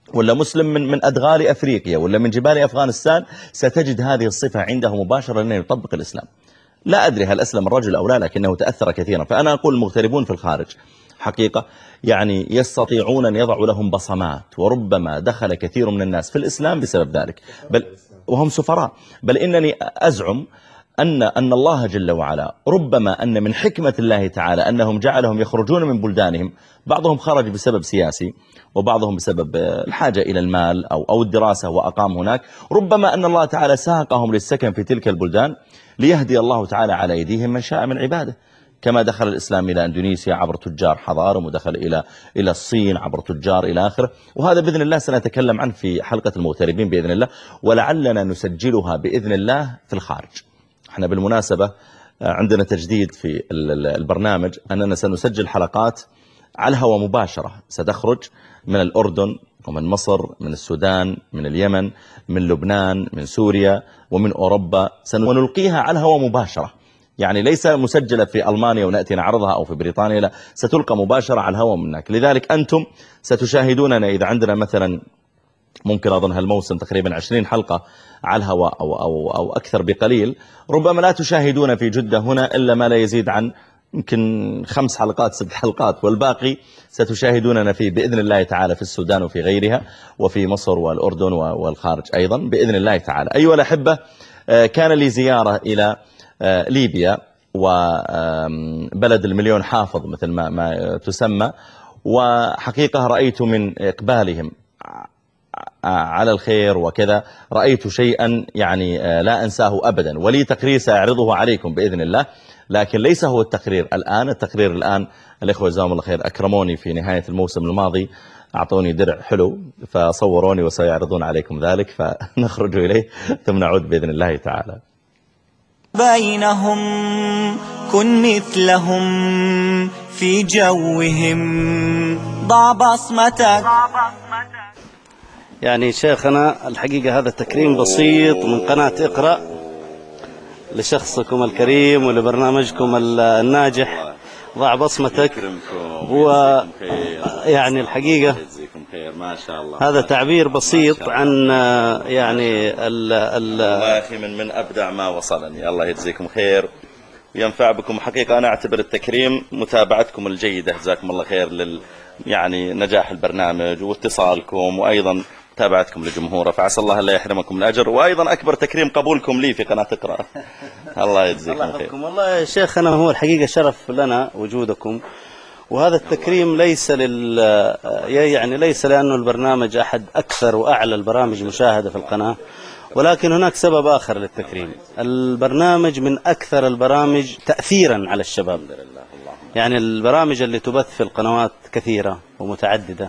ولا مسلم من أدغال أفريقيا ولا من جبال أفغانستان، ستجد هذه الصفة عنده مباشرة لأنه يطبق الإسلام. لا أدري هل أسلم الرجل أو لا، لكنه تأثر كثيرا. فأنا أقول المغتربون في الخارج حقيقة يعني يستطيعون أن يضعوا لهم بصمات، وربما دخل كثير من الناس في الإسلام بسبب ذلك، بل وهم سفراء. بل إنني أزعم أن الله جل وعلا ربما أن من حكمة الله تعالى أنهم جعلهم يخرجون من بلدانهم. بعضهم خرج بسبب سياسي، وبعضهم بسبب الحاجة إلى المال أو الدراسة وأقام هناك. ربما أن الله تعالى ساقهم للسكن في تلك البلدان ليهدي الله تعالى على أيديهم من شاء من عباده، كما دخل الإسلام إلى أندونيسيا عبر تجار حضارهم، ودخل إلى الصين عبر تجار إلى آخره. وهذا بإذن الله سنتكلم عنه في حلقة المغتربين بإذن الله، ولعلنا نسجلها بإذن الله في الخارج. احنا بالمناسبة عندنا تجديد في البرنامج، أننا سنسجل حلقات على الهواء مباشرة، ستخرج من الأردن ومن مصر، من السودان، من اليمن، من لبنان، من سوريا، ومن أوروبا، ونلقيها على الهواء مباشرة. يعني ليس مسجلة في ألمانيا ونأتي نعرضها أو في بريطانيا، لا، ستلقى مباشرة على الهواء منك. لذلك أنتم ستشاهدوننا إذا عندنا مثلا ممكن أظن هالموسم تقريبا 20 حلقة على الهواء أو أكثر بقليل، ربما لا تشاهدون في جدة هنا إلا ما لا يزيد عن يمكن 5 حلقات 6 حلقات، والباقي ستشاهدوننا فيه بإذن الله تعالى في السودان وفي غيرها، وفي مصر والأردن والخارج أيضا بإذن الله تعالى. أيها الأحبة، كان لي زيارة إلى ليبيا، وبلد المليون حافظ مثل ما تسمى، وحقيقة رأيت من إقبالهم على الخير وكذا، رأيت شيئا يعني لا أنساه أبدا، ولي تقرير سأعرضه عليكم بإذن الله، لكن ليس هو التقرير الآن. التقرير الآن الإخوة جزاهم الله خير أكرموني في نهاية الموسم الماضي، أعطوني درع حلو فصوروني وسيعرضون عليكم ذلك، فنخرج إليه ثم نعود بإذن الله تعالى. بينهم كن مثلهم في جوهم، ضع بصمتك. يعني شيخنا الحقيقة هذا تكريم بسيط من قناة اقرأ لشخصكم الكريم ولبرنامجكم الناجح، ضع بصمتك. ويعني الحقيقة ما شاء الله هذا تعبير بسيط عن يعني والله أخي من أبدع ما وصلني. الله يجزيكم خير وينفع بكم. حقيقة أنا أعتبر التكريم متابعتكم الجيدة، جزاكم الله خير يعني نجاح البرنامج واتصالكم، وأيضا متابعتكم لجمهوره، فعسى الله لا يحرمكم الأجر، وأيضا أكبر تكريم قبولكم لي في قناة اقرأ. الله يجزيكم خير. والله يا شيخنا هو الحقيقة شرف لنا وجودكم، وهذا التكريم ليس يعني ليس لأنه البرنامج أحد أكثر وأعلى البرامج مشاهدة في القناة، ولكن هناك سبب آخر للتكريم. البرنامج من أكثر البرامج تأثيرا على الشباب، يعني البرامج اللي تبث في القنوات كثيرة ومتعددة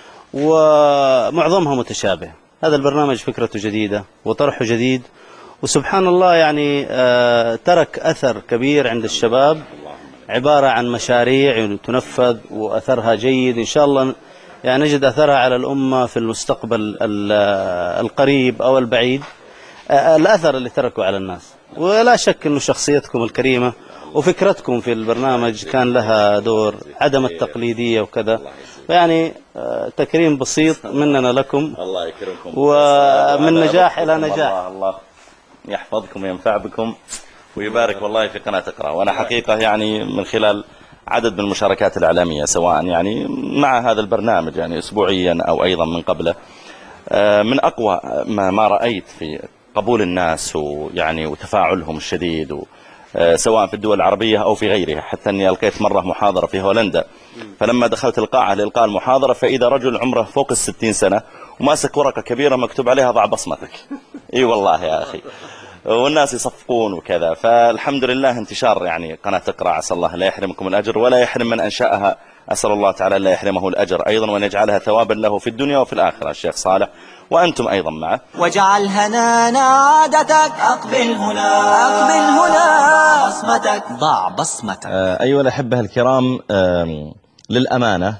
ومعظمها متشابه. هذا البرنامج فكرته جديدة وطرحه جديد، وسبحان الله يعني ترك أثر كبير عند الشباب، عبارة عن مشاريع تنفذ وأثرها جيد إن شاء الله، يعني نجد أثرها على الأمة في المستقبل القريب أو البعيد، الأثر اللي تركوا على الناس. ولا شك أنه شخصيتكم الكريمة وفكرتكم في البرنامج كان لها دور، عدم التقليدية وكذا، يعني تكريم بسيط مننا لكم. الله يكرمكم، ومن نجاح إلى نجاح. الله يحفظكم وينفع بكم ويبارك والله في قناة اقرأ. وأنا حقيقة يعني من خلال عدد من المشاركات الإعلامية، سواء يعني مع هذا البرنامج يعني أسبوعيا أو أيضا من قبله، من أقوى ما رأيت في قبول الناس ويعني وتفاعلهم الشديد، سواء في الدول العربية أو في غيرها. حتى أني ألقيت مرة محاضرة في هولندا، فلما دخلت القاعة لإلقاء المحاضرة فإذا رجل عمره فوق 60 سنة وماسك ورقة كبيرة مكتوب عليها ضع بصمتك. إي والله يا أخي، والناس يصفقون وكذا. فالحمد لله انتشار يعني قناة اقرأ، عسى الله لا يحرمكم الأجر ولا يحرم من أنشأها. أسأل الله تعالى لا يحرمه الأجر أيضا، وأن يجعلها ثوابا له في الدنيا وفي الآخرة. الشيخ صالح وأنتم أيضا معه. واجعل هنانا عادتك، أقبل هنا أقبل هنا، بصمتك ضع بصمتك. أيها الأحبة الكرام، للأمانة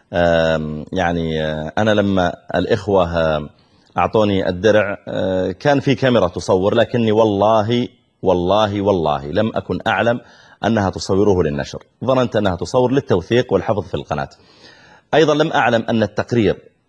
يعني أنا لما الإخوة أعطوني الدرع كان في كاميرا تصور، لكني والله والله والله لم أكن أعلم أنها تصوره للنشر، ظننت أنها تصور للتوثيق والحفظ في القناة. أيضا لم أعلم أن التقرير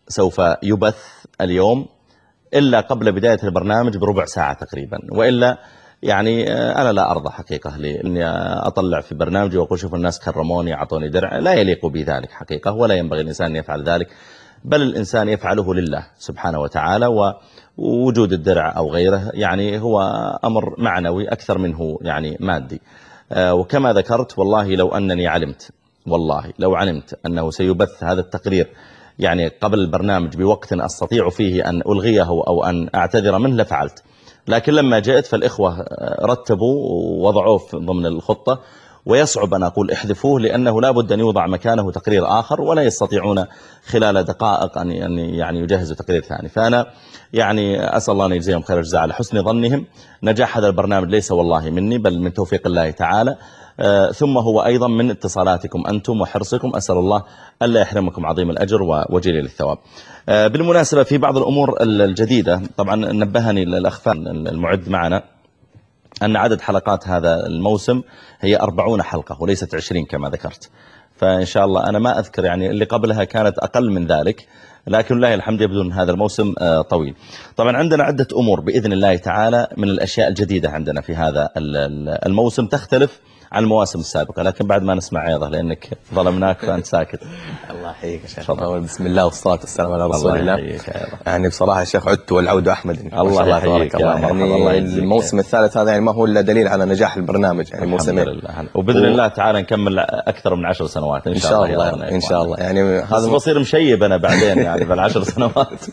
سوف يبث اليوم إلا قبل بداية البرنامج بربع ساعة تقريبا، وإلا يعني أنا لا أرضى حقيقة لأني أطلع في برنامجي وأقول شوف الناس كرموني أعطوني درع، لا يليق بي ذلك حقيقة، ولا ينبغي الإنسان أن يفعل ذلك، بل الإنسان يفعله لله سبحانه وتعالى، ووجود الدرع أو غيره يعني هو أمر معنوي أكثر منه يعني مادي. وكما ذكرت والله لو أنني علمت، والله لو علمت أنه سيبث هذا التقرير يعني قبل البرنامج بوقت أستطيع فيه أن ألغيه أو أن أعتذر منه لفعلت، لكن لما جئت فالإخوة رتبوا ووضعوه ضمن الخطة، ويصعب أن أقول احذفوه لأنه لا بد أن يوضع مكانه تقرير آخر، ولا يستطيعون خلال دقائق أن يعني يجهزوا تقرير ثاني. فأنا يعني أسأل الله أن يجزيهم خير الجزاء على حسن ظنهم. نجاح هذا البرنامج ليس والله مني بل من توفيق الله تعالى، ثم هو أيضا من اتصالاتكم أنتم وحرصكم، أسأل الله ألا يحرمكم عظيم الأجر وجليل الثواب. بالمناسبة في بعض الأمور الجديدة، طبعا نبهني الأخ المعد معنا أن عدد حلقات هذا الموسم هي 40 حلقة وليست 20 كما ذكرت، فإن شاء الله أنا ما أذكر يعني اللي قبلها كانت أقل من ذلك، لكن الله الحمد يبدو أن هذا الموسم طويل. طبعا عندنا عدة أمور بإذن الله تعالى من الأشياء الجديدة عندنا في هذا الموسم تختلف عن المواسم السابقة، لكن بعد ما نسمع عيضة لأنك ظلمناك فأنت ساكت. الله يحييك يا شيخ. بسم الله والصلاة والسلام على رسول الله. يعني بصراحة يا شيخ عدت والعود أحمد. الله يحييك يا مرحبا. يعني الموسم الثالث هذا يعني ما هو إلا دليل على نجاح البرنامج، يعني موسمين وبإذن الله تعالى نكمل أكثر من 10 سنوات إن شاء الله. إن شاء الله يعني هذا بصير مشيب أنا بعدين يعني بال10 سنوات.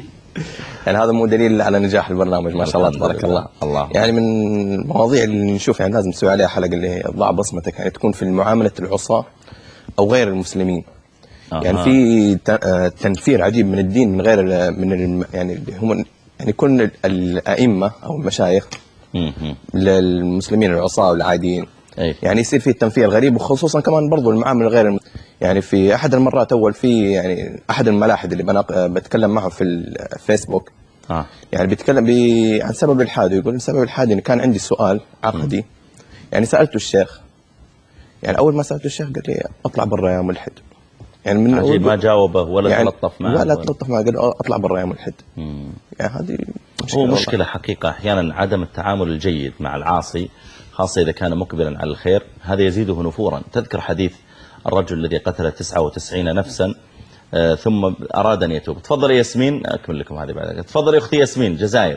يعني هذا مو دليل على نجاح البرنامج ما شاء الله تبارك الله. يعني من المواضيع اللي نشوف يعني لازم نسوي عليها حلقة اللي هي ضع بصمتك، يعني تكون في معاملة العصاة أو غير المسلمين. يعني في تنفير عجيب من الدين من غير يعني هم يعني كل الأئمة أو المشايخ للمسلمين العصاة والعاديين، يعني يصير في التنفير غريب، وخصوصا كمان برضو المعاملة غير يعني في أحد المرات أول في يعني أحد الملاحد اللي بتكلم معه في الفيسبوك يعني بيتكلم عن سبب الحاد، ويقول سبب الحاد إن كان عندي سؤال عقدي، يعني سألته الشيخ، يعني أول ما سألته الشيخ قال لي أطلع برا يا ملحد، يعني من عجيب ما جاوبه ولا يعني تلطف معه ولا تلطف معه، قال أطلع برا يا ملحد. يعني هذه هو مشكلة حقيقة أحيانا عدم التعامل الجيد مع العاصي، خاصة إذا كان مقبلا على الخير، هذا يزيده نفورا. تذكر حديث الرجل الذي قتل 99 نفسا ثم أراد أن يتوب. تفضل ياسمين، أكمل لكم هذه بعد. تفضل أختي ياسمين جزائر.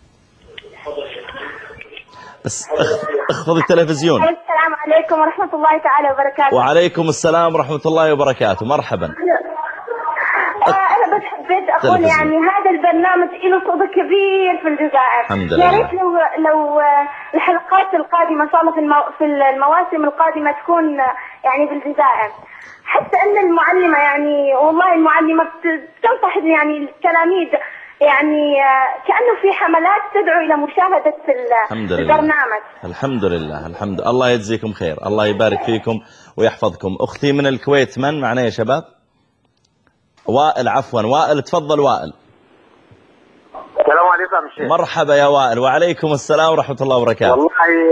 بس اخفض التلفزيون. السلام عليكم ورحمة الله تعالى وبركاته. وعليكم السلام ورحمة الله وبركاته. مرحبا. أنا بس حبيت أقول يعني هذا البرنامج له صدى كبير في الجزائر. الحمد لله. يا ريت لو الحلقات القادمة إن شاء الله في المواسم القادمة تكون يعني بالجزائر، حتى أن المعلمة يعني والله المعلمة تنصح يعني التلاميذ يعني كأنه في حملات تدعو إلى مشاهدة البرنامج. الحمد لله. الحمد لله. الله يجزيكم خير، الله يبارك فيكم ويحفظكم. أختي من الكويت من معنا يا شباب؟ وائل. عفوا وائل، تفضل وائل. السلام عليكم شيخ. مرحبا يا وائل. وعليكم السلام ورحمة الله وبركاته. والله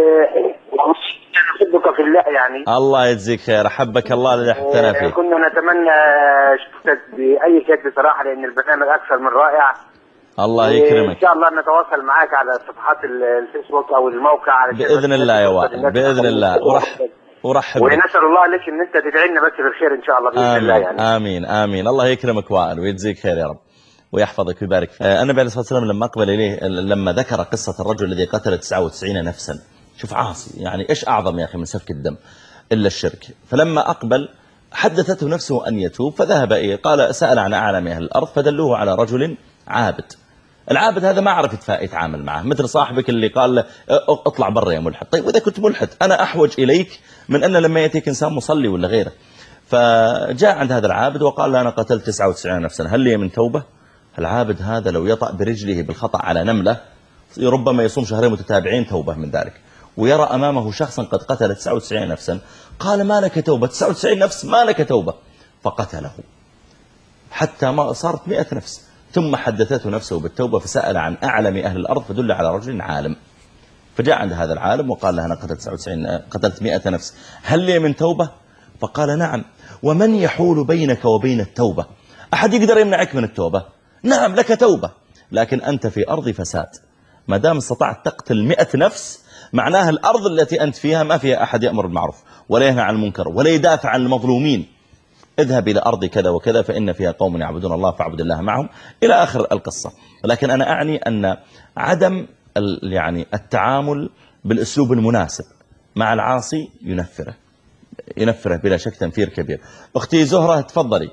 أحبك في الله يعني. الله يجزيك خير، أحبك الله الذي أحبتنا فيه. كنا نتمنى شفتك بأي شكل صراحة، لأن البرنامج أكثر من رائع. الله يكرمك. إن شاء الله نتواصل معك على صفحات الفيسبوك أو الموقع على بإذن الله يا وائل، بإذن الله. ورحب ونسأل الله لك ان انت تدعي لنا بس بالخير ان شاء الله باذن الله يعني. امين امين. الله يكرمك وائل ويجزيك خير يا رب ويحفظك ويبارك فيك. النبي عليه الصلاه والسلام لما اقبل اليه لما ذكر قصه الرجل الذي قتل 99 نفسا، شوف عاصي يعني ايش اعظم يا اخي من سفك الدم الا الشرك، فلما اقبل حدثته نفسه ان يتوب فذهب اليه، قال سال عن اعلم اهل الارض فدلوه على رجل عابد. العابد هذا ما عرف يتعامل معه، مثل صاحبك اللي قال له اطلع برا يا ملحد. طيب واذا كنت ملحد انا احوج اليك من ان لما ياتيك انسان مصلي ولا غيره. فجاء عند هذا العابد وقال له انا قتلت 99 نفسا، هل لي من توبه؟ العابد هذا لو يطأ برجله بالخطأ على نمله ربما يصوم شهرين متتابعين توبه من ذلك، ويرى امامه شخصا قد قتل 99 نفسا، قال ما لك توبه؟ 99 نفس ما لك توبه، فقتله حتى ما صارت 100 نفس. ثم حدثته نفسه بالتوبة فسأل عن أعلم أهل الأرض فدل على رجل عالم، فجاء عند هذا العالم وقال له أنا قتلت 100 نفس، هل لي من توبة؟ فقال نعم. ومن يحول بينك وبين التوبة؟ أحد يقدر يمنعك من التوبة؟ نعم لك توبة، لكن أنت في أرض فساد. ما دام استطعت تقتل 100 نفس معناها الأرض التي أنت فيها ما فيها أحد يأمر بالمعروف ولا ينهى عن المنكر ولا يدافع عن المظلومين. اذهب إلى أرض كذا وكذا فإن فيها قوم يعبدون الله فاعبد الله معهم إلى آخر القصة. لكن أنا أعني أن عدم يعني التعامل بالأسلوب المناسب مع العاصي ينفره بلا شك تنفير كبير. أختي زهرة تفضلي.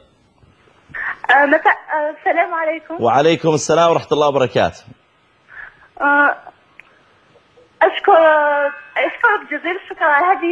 السلام عليكم. وعليكم السلام ورحمة الله وبركاته. أشكرك جزيل الشكر على هذه.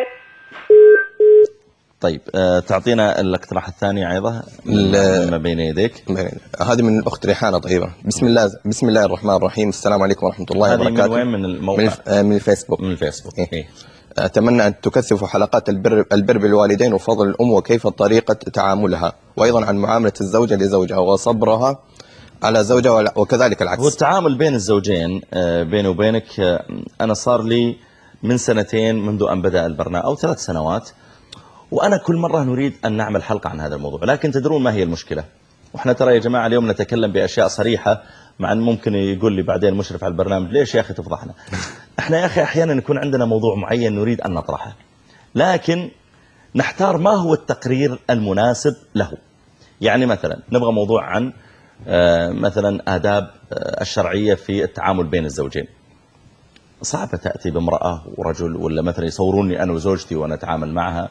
طيب تعطينا الاقتراح الثاني عيضة ما بين يديك. هذه من الأخت ريحانة. طيبة. بسم الله الرحمن الرحيم. السلام عليكم ورحمة الله وبركاته. من وين؟ من الموقع؟ من الفيسبوك. من الفيسبوك. إيه. أتمنى أن تكثفوا حلقات البر بالوالدين وفضل الأم وكيف طريقة تعاملها، وأيضا عن معاملة الزوجة لزوجها وصبرها على زوجها وكذلك العكس. هو التعامل بين الزوجين بيني وبينك أنا صار لي من 2 منذ أن بدأ البرنامج أو 3 سنوات، وأنا كل مرة نريد أن نعمل حلقة عن هذا الموضوع، لكن تدرون ما هي المشكلة؟ وإحنا ترى يا جماعة اليوم نتكلم بأشياء صريحة، مع أن ممكن يقول لي بعدين مشرف على البرنامج ليش يا أخي تفضحنا؟ إحنا يا أخي أحيانا يكون عندنا موضوع معين نريد أن نطرحه، لكن نحتار ما هو التقرير المناسب له. يعني مثلا نبغى موضوع عن مثلا آداب الشرعية في التعامل بين الزوجين. صعبة تأتي بامرأة ورجل ولا مثلا يصوروني أنا وزوجتي وأنا أتعامل معها،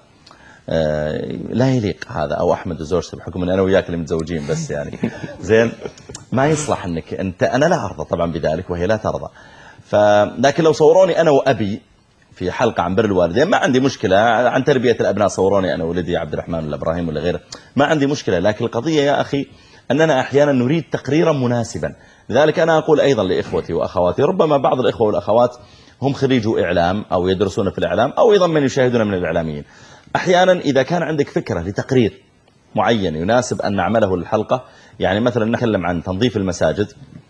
لا يليق هذا، أو أحمد وزوجتي بحكم أن أنا وياك اللي متزوجين بس يعني زين ما يصلح أنك أنا لا أرضى طبعا بذلك وهي لا ترضى. لكن لو صوروني أنا وأبي في حلقة عن بر الوالدين ما عندي مشكلة، عن تربية الأبناء صوروني أنا ولدي عبد الرحمن ولا إبراهيم ولا غيره ما عندي مشكلة. لكن القضية يا أخي أننا أحيانا نريد تقريرا مناسبا. لذلك أنا أقول أيضا لإخوتي وأخواتي، ربما بعض الإخوة والأخوات هم خريجوا إعلام أو يدرسون في الإعلام أو أيضا من يشاهدون من الإعلاميين، أحيانا إذا كان عندك فكرة لتقرير معين يناسب أن نعمله للحلقة، يعني مثلا نتكلم عن تنظيف المساجد،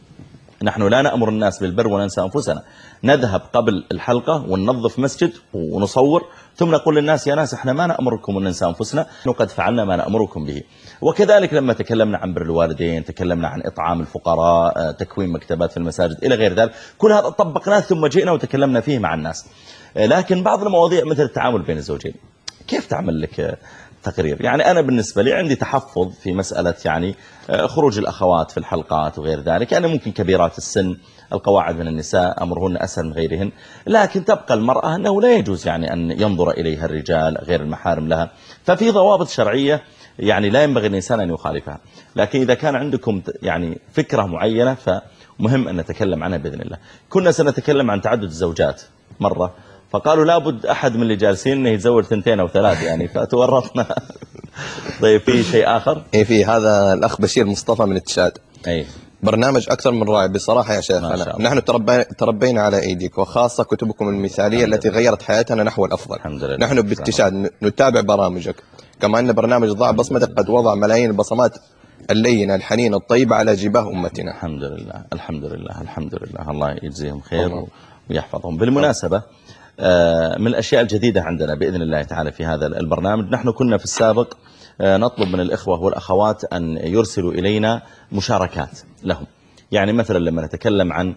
نحن لا نأمر الناس بالبر وننسى أنفسنا، نذهب قبل الحلقة وننظف مسجد ونصور ثم نقول للناس يا ناس احنا ما نأمركم أن ننسى أنفسنا وقد فعلنا ما نأمركم به. وكذلك لما تكلمنا عن بر الوالدين، تكلمنا عن إطعام الفقراء، تكوين مكتبات في المساجد إلى غير ذلك، كل هذا طبقناه ثم جئنا وتكلمنا فيه مع الناس. لكن بعض المواضيع مثل التعامل بين الزوجين كيف تعمل لك تقرير؟ يعني أنا بالنسبة لي عندي تحفظ في مسألة يعني خروج الأخوات في الحلقات وغير ذلك، يعني ممكن كبيرات السن القواعد من النساء أمرهن أسهل من غيرهن، لكن تبقى المرأة أنه لا يجوز يعني أن ينظر إليها الرجال غير المحارم لها، ففي ضوابط شرعية يعني لا ينبغي الإنسان أن يخالفها. لكن إذا كان عندكم يعني فكرة معينة فمهم أن نتكلم عنها بإذن الله. كنا سنتكلم عن تعدد الزوجات مرة، فقالوا لابد أحد من اللي جالسين أنه يتزوج 2 أو 3 يعني فتورطنا. طيب في شيء آخر؟ إيه في هذا الأخ بشير مصطفى من التشاد. أي برنامج أكثر من رائع بصراحة يا شيخنا، نحن تربينا على أيديك وخاصة كتبكم المثالية التي غيرت حياتنا نحو الأفضل. نحن بالتشاد نتابع برامجك، كما أن برنامج ضع بصمتك قد وضع ملايين البصمات اللينة الحنينة الطيبة على جباه أمتنا. الحمد لله الحمد لله الحمد لله، الله يجزيهم خير ويحفظهم. بالمناسبة من الأشياء الجديدة عندنا بإذن الله تعالى في هذا البرنامج، نحن كنا في السابق نطلب من الإخوة والأخوات أن يرسلوا إلينا مشاركات لهم. يعني مثلا لما نتكلم عن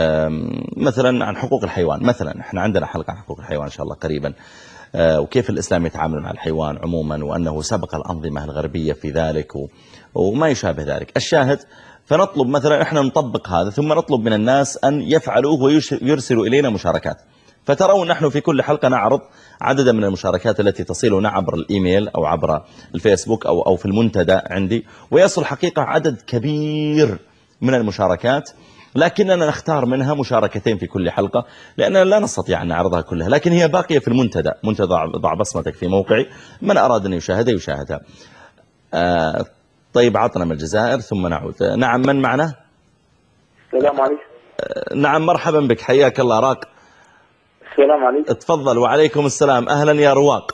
مثلا عن حقوق الحيوان، مثلا احنا عندنا حلقة عن حقوق الحيوان إن شاء الله قريبا، وكيف الإسلام يتعامل مع الحيوان عموما، وأنه سبق الأنظمة الغربية في ذلك وما يشابه ذلك. الشاهد فنطلب مثلا احنا نطبق هذا ثم نطلب من الناس أن يفعلوه ويرسلوا إلينا مشاركات. فترون نحن في كل حلقة نعرض عددا من المشاركات التي تصلنا عبر الإيميل أو عبر الفيسبوك أو في المنتدى عندي، ويصل حقيقة عدد كبير من المشاركات، لكننا نختار منها مشاركتين في كل حلقة لأننا لا نستطيع أن نعرضها كلها، لكن هي باقية في المنتدى، منتدى ضع بصمتك في موقعي، من أراد أن يشاهدها يشاهدها. طيب عطنا من الجزائر ثم نعود. نعم من معنا؟ السلام عليكم. نعم مرحبا بك، حياك الله راق. السلام عليكم. تفضل. وعليكم السلام، أهلا يا رواق.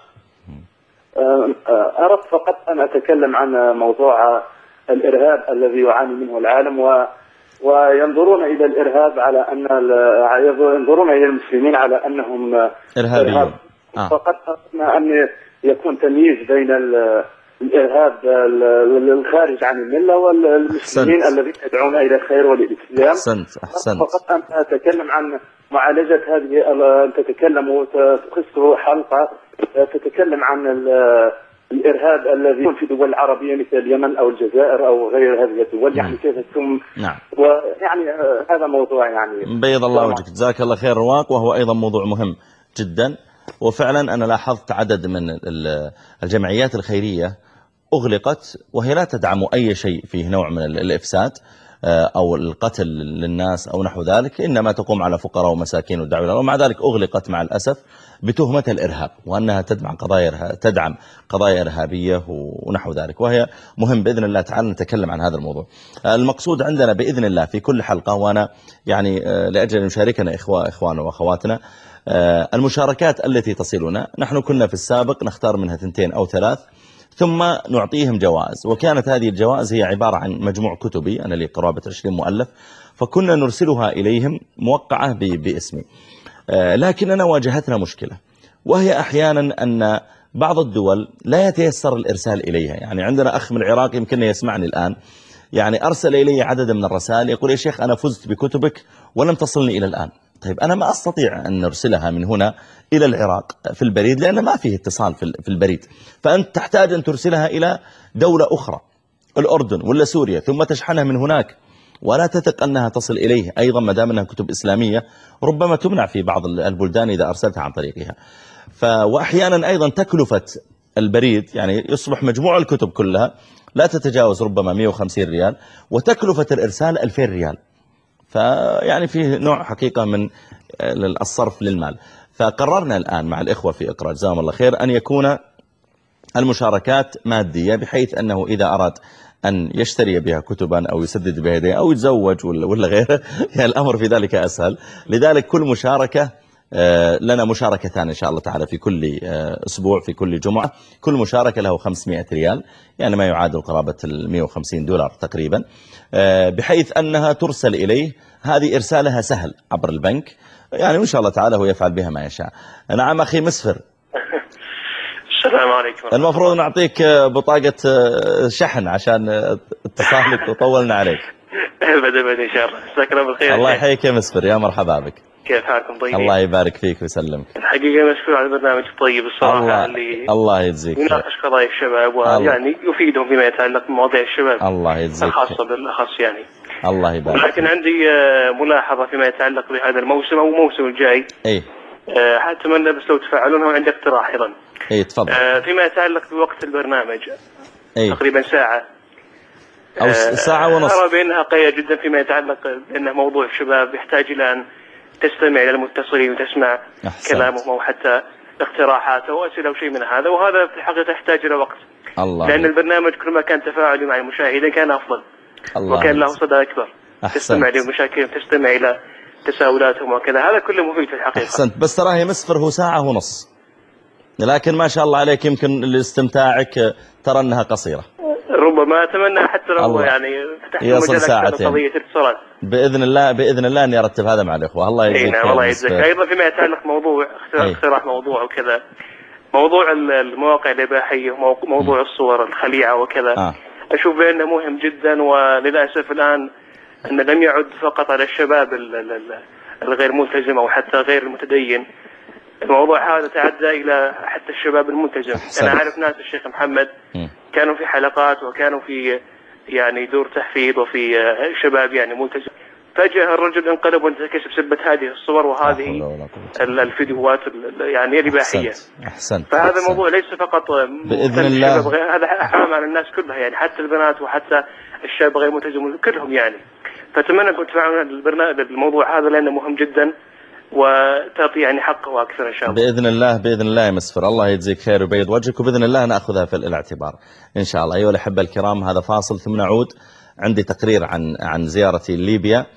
أردت فقط أن أتكلم عن موضوع الإرهاب الذي يعاني منه العالم، وينظرون إلى الإرهاب على أن ينظرون إلى المسلمين على أنهم إرهابيون. فقط أن يكون تمييز الإرهاب الخارج عن الملة والمسلمين الذين يدعون إلى الخير والإسلام. أحسنت. فقط أن تتكلم عن معالجة هذه، أن تتكلم وتخص حلقة تتكلم عن الإرهاب الذي يكون في دول عربية مثل اليمن أو الجزائر أو غير هذه الدول، يعني كيف تتم. نعم. ويعني هذا موضوع يعني بيض الله وجهك، جزاك الله خير رواق، وهو أيضا موضوع مهم جدا. وفعلا أنا لاحظت عدد من الجمعيات الخيرية أغلقت وهي لا تدعم أي شيء فيه نوع من الإفساد أو القتل للناس أو نحو ذلك، إنما تقوم على فقراء ومساكين والدعوة إلى الله، ومع ذلك أغلقت مع الأسف بتهمة الإرهاب وأنها تدعم قضايا إرهابية ونحو ذلك، وهي مهم بإذن الله تعالى نتكلم عن هذا الموضوع. المقصود عندنا بإذن الله في كل حلقة، وأنا يعني لأجل أن يشاركنا إخواننا وأخواتنا المشاركات التي تصلنا، نحن كنا في السابق نختار منها 2 أو 3 ثم نعطيهم جوائز، وكانت هذه الجوائز هي عبارة عن مجموع كتبي أنا لي قرابة 20 مؤلف، فكنا نرسلها إليهم موقعة باسمي. لكننا واجهتنا مشكلة، وهي أحيانا أن بعض الدول لا يتيسر الإرسال إليها. يعني عندنا أخ من العراق يمكن يسمعني الآن، يعني أرسل إلي عدد من الرسائل يقول يا شيخ أنا فزت بكتبك ولم تصلني إلى الآن. طيب أنا ما أستطيع أن نرسلها من هنا إلى العراق في البريد لأن ما فيه اتصال في البريد، فأنت تحتاج أن ترسلها إلى دولة أخرى، الأردن ولا سوريا، ثم تشحنها من هناك، ولا تثق أنها تصل إليه. أيضا ما دام أنها كتب إسلامية ربما تمنع في بعض البلدان إذا أرسلتها عن طريقها. وأحيانا أيضا تكلفة البريد، يعني يصبح مجموع الكتب كلها لا تتجاوز ربما 150 ريال، وتكلفة الإرسال 2000 ريال، فيعني فيه نوع حقيقة من الصرف للمال. فقررنا الآن مع الإخوة في إقرأ جزاهم الله خير أن يكون المشاركات مادية، بحيث أنه إذا أراد أن يشتري بها كتبا أو يسدد بها يديه أو يتزوج ولا غيره، يعني الأمر في ذلك أسهل. لذلك كل مشاركة لنا مشاركتان إن شاء الله تعالى في كل أسبوع، في كل جمعة، كل مشاركة له 500 ريال، يعني ما يعادل قرابة $150 تقريبا، بحيث أنها ترسل إليه. هذه إرسالها سهل عبر البنك، يعني إن شاء الله تعالى هو يفعل بها ما يشاء. نعم أخي مسفر. السلام عليكم. المفروض نعطيك بطاقة شحن عشان اتصالك وطولنا عليك. أبدا إن شاء الله. جزاك الله بالخير. الله يحييك يا مسفر، يا مرحبا بك. كيف حالكم؟ طيبين؟ الله يبارك فيك ويسلمك. الحقيقة مشكور على البرنامج الطيب الصراحة الله يجزيك. يناقش قضايا الشباب ويعني يفيدهم فيما يتعلق بمواضيع الشباب. الله يجزيك. الخاصة بالأخص يعني. الله يبارك. لكن عندي ملاحظة فيما يتعلق بهذا الموسم أو الموسم الجاي. إيه. أتمنى بس لو تفعلونها، وعندي اقتراح أيضا. إيه تفضل. فيما يتعلق بوقت البرنامج. إيه. تقريبا ساعة. أو ساعة ونص. أرى بأنها قوية جدا فيما يتعلق بأنه موضوع الشباب يحتاج إلى أن تستمع إلى المتصلين وتسمع كلامهم أو حتى اقتراحاته وأسئلة أو شيء من هذا، وهذا في الحقيقة يحتاج إلى وقت. الله. لأن البرنامج كلما كان تفاعلي مع المشاهدين كان أفضل. الله. وكان له صدى أكبر. تستمع لمشاكلهم، تستمع إلى تساؤلاتهم وكذا، هذا كله مفيد في الحقيقة. أحسنت. بس تراه مسفر هو ساعة ونص، لكن ما شاء الله عليك يمكن لاستمتاعك ترى أنها قصيرة. ربما أتمنى حتى لو يعني فتحت مجال قضية اتصالات. بإذن الله أني أرتب هذا مع الإخوة. الله يجزيك. الله يجزيك. أيضا فيما يتعلق موضوع اقتراح موضوع وكذا، موضوع المواقع الإباحية وموضوع الصور الخليعة وكذا. أشوف بأنه مهم جدا، وللأسف الآن أن لم يعد فقط على الشباب الغير ملتزم أو حتى غير المتدين. الموضوع هذا تعدى إلى حتى الشباب الملتزم. أنا أعرف ناس الشيخ محمد كانوا في حلقات وكانوا في يعني دور تحفيظ وفي شباب يعني ملتزم، فجأة الرجل انقلب وانتكس بسبب هذه الصور وهذه الفيديوهات يعني الإباحية. أحسنت. فهذا الموضوع ليس فقط بإذن الله، هذا عام على الناس كلها، يعني حتى البنات وحتى الشاب غير ملتزم كلهم يعني. فأتمنى أن تفعلون الموضوع هذا لأنه مهم جدا وتعطي يعني حقه أكثر إن شاء الله. بإذن الله يا مسفر، الله يجزيك خير ويبيض وجهك، وبإذن الله نأخذها في الاعتبار إن شاء الله. أيها الأحبة الكرام، هذا فاصل ثم نعود. عندي تقرير عن زيارتي لليبيا،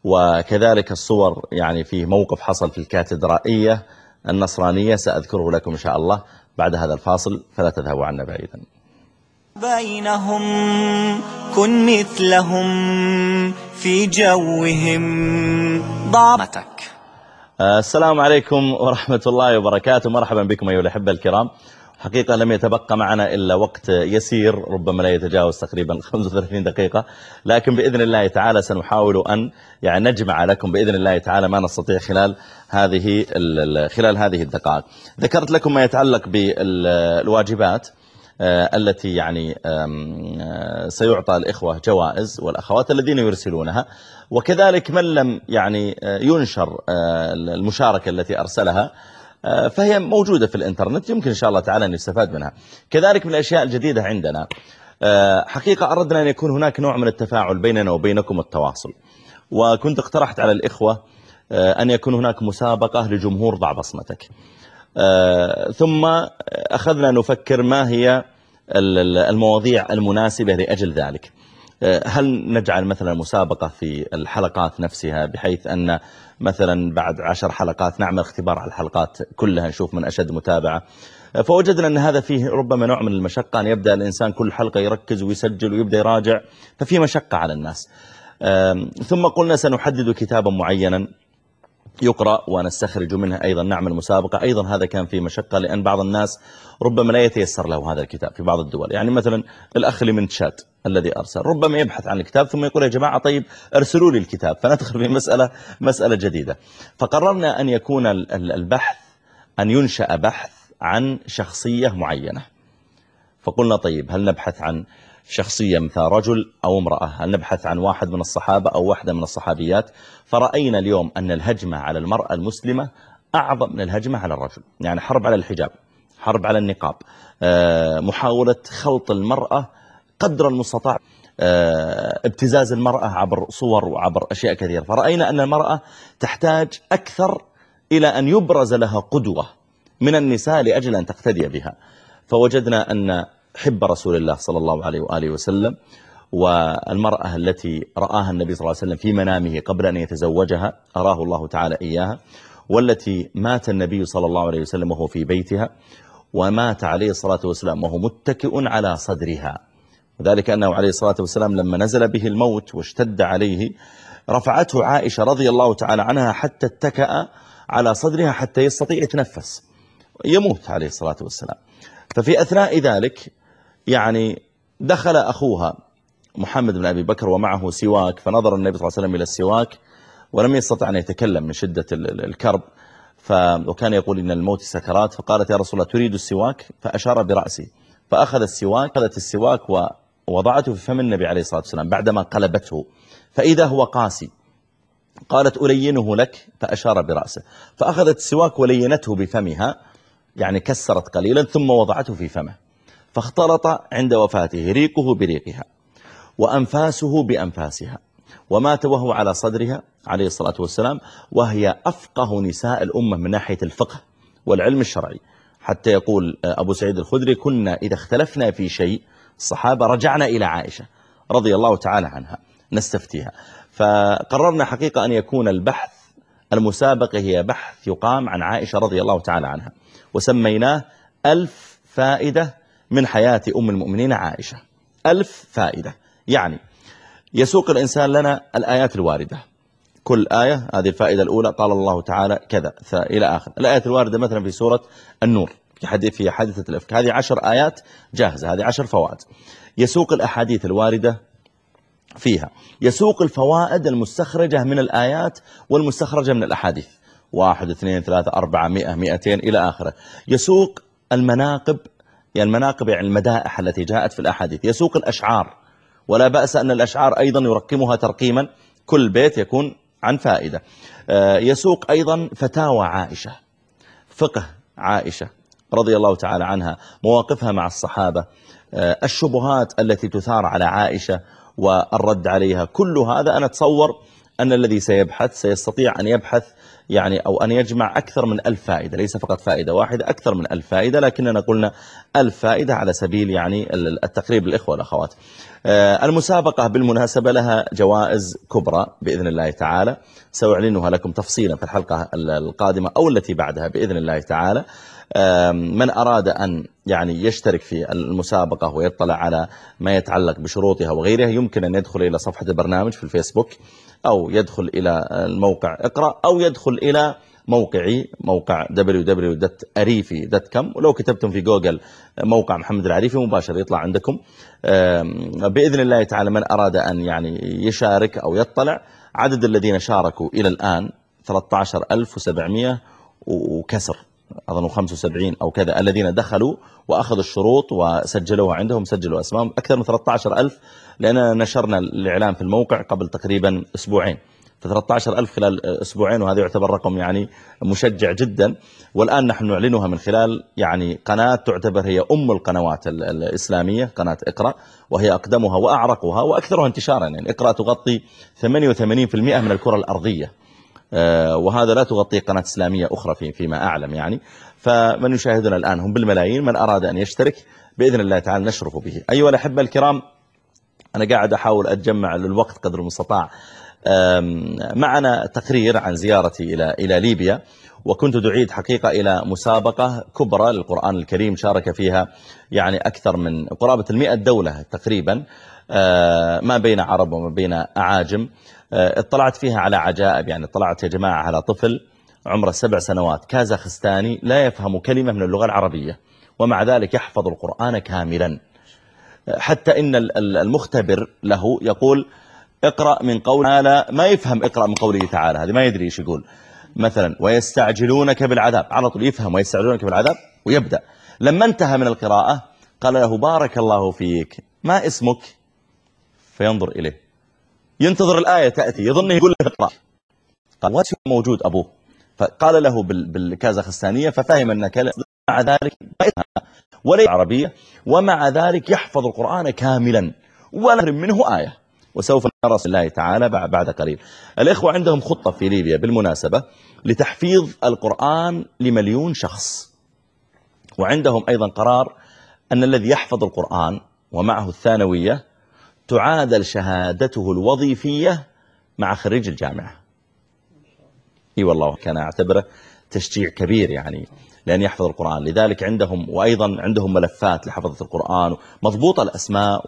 وكذلك الصور يعني فيه موقف حصل في الكاتدرائية النصرانية سأذكره لكم إن شاء الله بعد هذا الفاصل، فلا تذهبوا عنا بعيدا. بينهم كن مثلهم في جوهم ضامتك. السلام عليكم ورحمة الله وبركاته. مرحبا بكم أيها الأحبة الكرام، حقيقة لم يتبقى معنا إلا وقت يسير ربما لا يتجاوز تقريبا 35 دقيقة، لكن بإذن الله تعالى سنحاول أن يعني نجمع لكم بإذن الله تعالى ما نستطيع خلال هذه الدقائق. ذكرت لكم ما يتعلق بالواجبات التي يعني سيعطى الإخوة جوائز والأخوات الذين يرسلونها، وكذلك من لم يعني ينشر المشاركة التي أرسلها فهي موجودة في الإنترنت، يمكن إن شاء الله تعالى أن يستفاد منها. كذلك من الأشياء الجديدة عندنا حقيقة أردنا أن يكون هناك نوع من التفاعل بيننا وبينكم التواصل، وكنت اقترحت على الإخوة أن يكون هناك مسابقة لجمهور ضع بصمتك. ثم أخذنا نفكر ما هي المواضيع المناسبة لأجل ذلك. هل نجعل مثلا مسابقة في الحلقات نفسها، بحيث أن مثلا بعد 10 حلقات نعمل اختبار على الحلقات كلها نشوف من أشد متابعة؟ فوجدنا أن هذا فيه ربما نوع من المشقة، أن يبدأ الإنسان كل حلقة يركز ويسجل ويبدأ يراجع، ففي مشقة على الناس. ثم قلنا سنحدد كتابا معينا يقرأ ونستخرج منها أيضا نعمل مسابقة. أيضا هذا كان فيه مشقة، لأن بعض الناس ربما لا يتيسر له هذا الكتاب في بعض الدول. يعني مثلا الأخ اللي من تشاد الذي أرسل ربما يبحث عن الكتاب ثم يقول يا جماعة طيب أرسلوا لي الكتاب، فندخل في مسألة جديدة. فقررنا أن يكون البحث أن ينشأ بحث عن شخصية معينة. فقلنا طيب هل نبحث عن شخصية مثل رجل أو امرأة؟ هل نبحث عن واحد من الصحابة أو واحدة من الصحابيات؟ فرأينا اليوم أن الهجمة على المرأة المسلمة أعظم من الهجمة على الرجل. يعني حرب على الحجاب، حرب على النقاب، محاولة خلط المرأة قدر المستطاع، ابتزاز المرأة عبر صور وعبر أشياء كثيرة. فرأينا أن المرأة تحتاج أكثر إلى أن يبرز لها قدوة من النساء لأجل أن تقتدي بها. فوجدنا أن حب رسول الله صلى الله عليه وآله وسلم، والمرأة التي رآها النبي صلى الله عليه وسلم في منامه قبل أن يتزوجها أراه الله تعالى إياها، والتي مات النبي صلى الله عليه وسلم وهو في بيتها، ومات عليه الصلاة والسلام وهو متكئ على صدرها. وذلك أنه عليه الصلاة والسلام لما نزل به الموت واشتد عليه رفعته عائشة رضي الله تعالى عنها حتى اتكأ على صدرها حتى يستطيع يتنفس، يموت عليه الصلاة والسلام. ففي أثناء ذلك يعني دخل أخوها محمد بن أبي بكر ومعه سواك، فنظر النبي صلى الله عليه وسلم إلى السواك ولم يستطع أن يتكلم من شدة الكرب، وكان يقول إن الموت سكرات. فقالت يا رسول الله تريد السواك؟ فأشار برأسه، فأخذ السواك ووضعته في فم النبي عليه الصلاة والسلام بعدما قلبته، فإذا هو قاسي. قالت ألينه لك؟ فأشار برأسه، فأخذت السواك ولينته بفمها، يعني كسرت قليلا ثم وضعته في فمه، فاختلط عند وفاته ريقه بريقها وأنفاسه بأنفاسها، ومات وهو على صدرها عليه الصلاة والسلام، وهي أفقه نساء الأمة من ناحية الفقه والعلم الشرعي. حتى يقول أبو سعيد الخدري كنا إذا اختلفنا في شيء الصحابة رجعنا إلى عائشة رضي الله تعالى عنها نستفتيها. فقررنا حقيقة أن يكون البحث المسابقة هي بحث يقام عن عائشة رضي الله تعالى عنها، وسميناه 1000 فائدة من حياة أم المؤمنين عائشة. 1000 فائدة، يعني يسوق الإنسان لنا الآيات الواردة، كل آية هذه الفائدة الأولى قال الله تعالى كذا إلى آخر. الآيات الواردة مثلا في سورة النور في حادثة الإفك، هذه 10 آيات جاهزة، هذه 10 فوائد. يسوق الأحاديث الواردة فيها، يسوق الفوائد المستخرجة من الآيات والمستخرجة من الأحاديث، 1 2 3 4 100 200 إلى آخره. يسوق المناقب، يعني المناقب يعني المدائح التي جاءت في الأحاديث. يسوق الأشعار، ولا بأس أن الأشعار أيضا يرقمها ترقيما، كل بيت يكون عن فائدة. يسوق أيضا فتاوى عائشة، فقه عائشة رضي الله تعالى عنها، مواقفها مع الصحابة، الشبهات التي تثار على عائشة والرد عليها. كل هذا أنا أتصور أن الذي سيبحث سيستطيع أن يبحث يعني أو أن يجمع أكثر من 1000 فائدة، ليس فقط فائدة واحدة، أكثر من 1000 فائدة، لكننا قلنا 1000 فائدة على سبيل يعني التقريب للإخوة والأخوات. المسابقة بالمناسبة لها جوائز كبرى بإذن الله تعالى، سأعلنها لكم تفصيلا في الحلقة القادمة أو التي بعدها بإذن الله تعالى. من أراد أن يعني يشترك في المسابقة ويطلع على ما يتعلق بشروطها وغيرها يمكن أن يدخل إلى صفحة البرنامج في الفيسبوك، أو يدخل إلى الموقع اقرأ، أو يدخل إلى موقعي، موقع www.arifi.com، ولو كتبتم في جوجل موقع محمد العريفي مباشر يطلع عندكم. بإذن الله تعالى من أراد أن يعني يشارك أو يطلع، عدد الذين شاركوا إلى الآن 13,700 وكسر، أظن 75 أو كذا الذين دخلوا وأخذوا الشروط وسجلوها عندهم، سجلوا أسمائهم أكثر من 13,000، لأننا نشرنا الإعلان في الموقع قبل تقريبا أسبوعين، ف13,000 خلال أسبوعين، وهذا يعتبر رقم يعني مشجع جدا. والآن نحن نعلنها من خلال يعني قناة تعتبر هي أم القنوات الإسلامية، قناة اقرأ، وهي أقدمها وأعرقها وأكثرها انتشارا. يعني اقرأ تغطي 88% من الكرة الأرضية، وهذا لا تغطي قناة إسلامية أخرى فيما أعلم يعني. فمن يشاهدنا الآن هم بالملايين، من أراد أن يشترك بإذن الله تعالى نشرف به. أيها الأحبة الكرام، أنا قاعد أحاول أتجمع للوقت قدر المستطاع. معنا تقرير عن زيارتي إلى ليبيا، وكنت دعيت حقيقة إلى مسابقة كبرى للقرآن الكريم شارك فيها يعني أكثر من قرابة 100 دولة تقريبا، ما بين عرب وما بين أعاجم. اطلعت فيها على عجائب، يعني اطلعت يا جماعة على طفل عمره 7 سنوات كازاخستاني لا يفهم كلمة من اللغة العربية، ومع ذلك يحفظ القرآن كاملا. حتى إن المختبر له يقول اقرأ من قول تعالى، ما يفهم اقرأ من قوله تعالى، هذه ما يدري ايش يقول. مثلا ويستعجلونك بالعذاب، على طول يفهم ويستعجلونك بالعذاب ويبدأ. لما انتهى من القراءة قال له بارك الله فيك، ما اسمك؟ فينظر إليه، ينتظر الآية تأتي، يظن يقول له اقرأ، قال واسم موجود أبوه، فقال له بالكازاخستانية، ففهم أن مع ذلك ولا عربية، ومع ذلك يحفظ القرآن كاملا ولا يحرم منه آية. وسوف نرى الله تعالى بعد قليل. الإخوة عندهم خطة في ليبيا بالمناسبة لتحفيظ القرآن ل1,000,000 شخص، وعندهم أيضا قرار أن الذي يحفظ القرآن ومعه الثانوية تعادل شهادته الوظيفية مع خريج الجامعة. اي والله كان أعتبره تشجيع كبير يعني لأن يحفظ القرآن. لذلك عندهم، وأيضا عندهم ملفات لحفظة القرآن مضبوطة الأسماء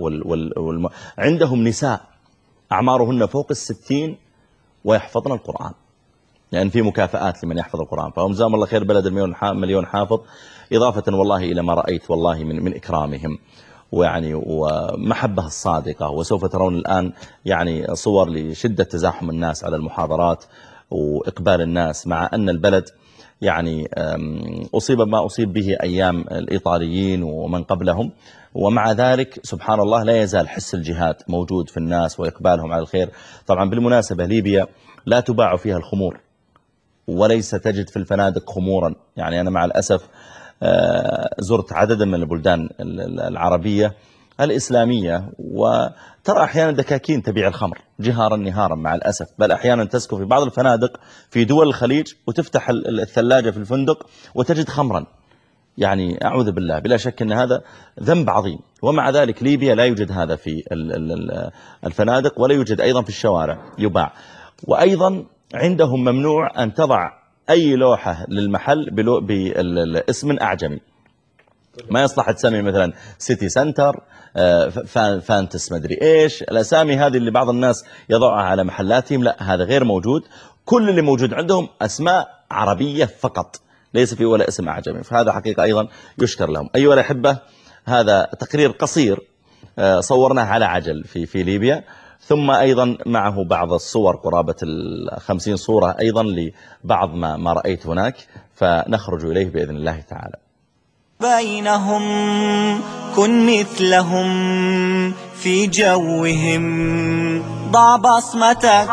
عندهم نساء أعمارهن فوق 60 ويحفظن القرآن، لأن في مكافآت لمن يحفظ القرآن. فهم جزاهم الله خير بلد 1,000,000 حافظ، إضافة والله إلى ما رأيت والله من إكرامهم ويعني ومحبة الصادقة. وسوف ترون الآن يعني صور لشدة تزاحم الناس على المحاضرات وإقبال الناس، مع أن البلد يعني أصيب ما أصيب به أيام الإيطاليين ومن قبلهم، ومع ذلك سبحان الله لا يزال حس الجهاد موجود في الناس وإقبالهم على الخير. طبعا بالمناسبة ليبيا لا تباع فيها الخمور، وليس تجد في الفنادق خمورا. يعني أنا مع الأسف زرت عددا من البلدان العربية الإسلامية، وترى أحيانا دكاكين تبيع الخمر جهارا نهارا مع الأسف، بل أحيانا تسكن في بعض الفنادق في دول الخليج وتفتح الثلاجة في الفندق وتجد خمرا. يعني أعوذ بالله، بلا شك أن هذا ذنب عظيم. ومع ذلك ليبيا لا يوجد هذا في الفنادق، ولا يوجد أيضا في الشوارع يباع. وأيضا عندهم ممنوع أن تضع أي لوحة للمحل باسم أعجمي، ما يصلح تسمي مثلا سيتي سنتر، فانتس مدري إيش، الأسامي هذه اللي بعض الناس يضعها على محلاتهم، لا هذا غير موجود. كل اللي موجود عندهم أسماء عربية فقط، ليس في ولا اسم أعجمي. فهذا حقيقة أيضا يشكر لهم. أيها الأحبة، هذا تقرير قصير صورناه على عجل في ليبيا، ثم أيضا معه بعض الصور قرابة 50 صورة أيضا لبعض ما رأيت هناك، فنخرج إليه بإذن الله تعالى. بينهم كن مثلهم في جوهم، ضع بصمتك.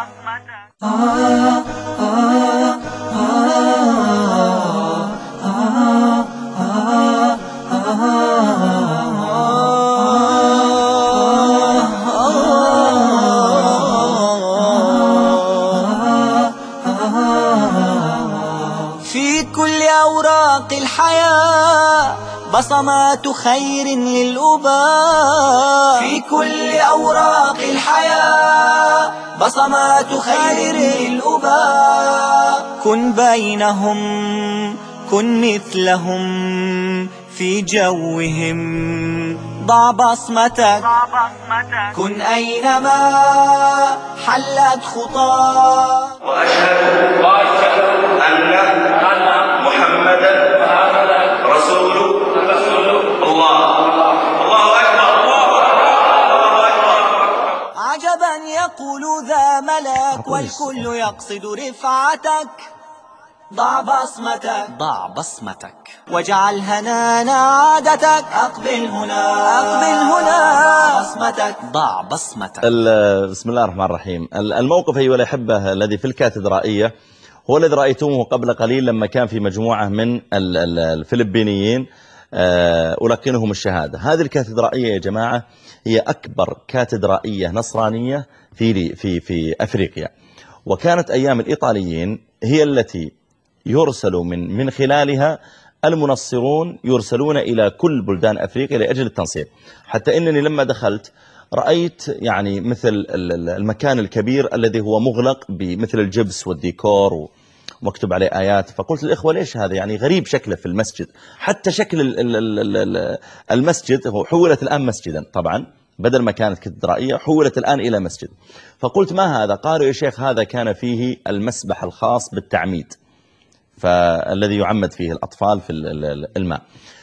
في كل أوراق الحياة بصمات خير للأباء، في كل أوراق الحياة بصمات خير للأباء. كن بينهم كن مثلهم في جوهم، ضع بصمتك. كن أينما حلت خطاك. وأشهد أن الكل يقصد رفعتك، ضع بصمتك، ضع بصمتك، واجعل هنانا عادتك. أقبل هنا، أقبل هنا، بصمتك، ضع بصمتك. بسم الله الرحمن الرحيم. الموقف أيها الأحبة الذي في الكاتدرائية هو الذي رأيتموه قبل قليل لما كان في مجموعة من الفلبينيين ألقنهم الشهادة. هذه الكاتدرائية يا جماعة هي أكبر كاتدرائية نصرانية في أفريقيا، وكانت أيام الإيطاليين هي التي يرسل من خلالها المنصرون يرسلون إلى كل بلدان أفريقيا لأجل التنصير. حتى إنني لما دخلت رأيت يعني مثل المكان الكبير الذي هو مغلق بمثل الجبس والديكور ومكتوب عليه آيات. فقلت للإخوة ليش هذا يعني غريب شكله في المسجد، حتى شكل المسجد هو حولت الآن مسجدا، طبعا بدل ما كانت كاتدرائية حولت الآن إلى مسجد. فقلت ما هذا؟ قالوا يا شيخ هذا كان فيه المسبح الخاص بالتعميد، فالذي يعمد فيه الأطفال في الماء.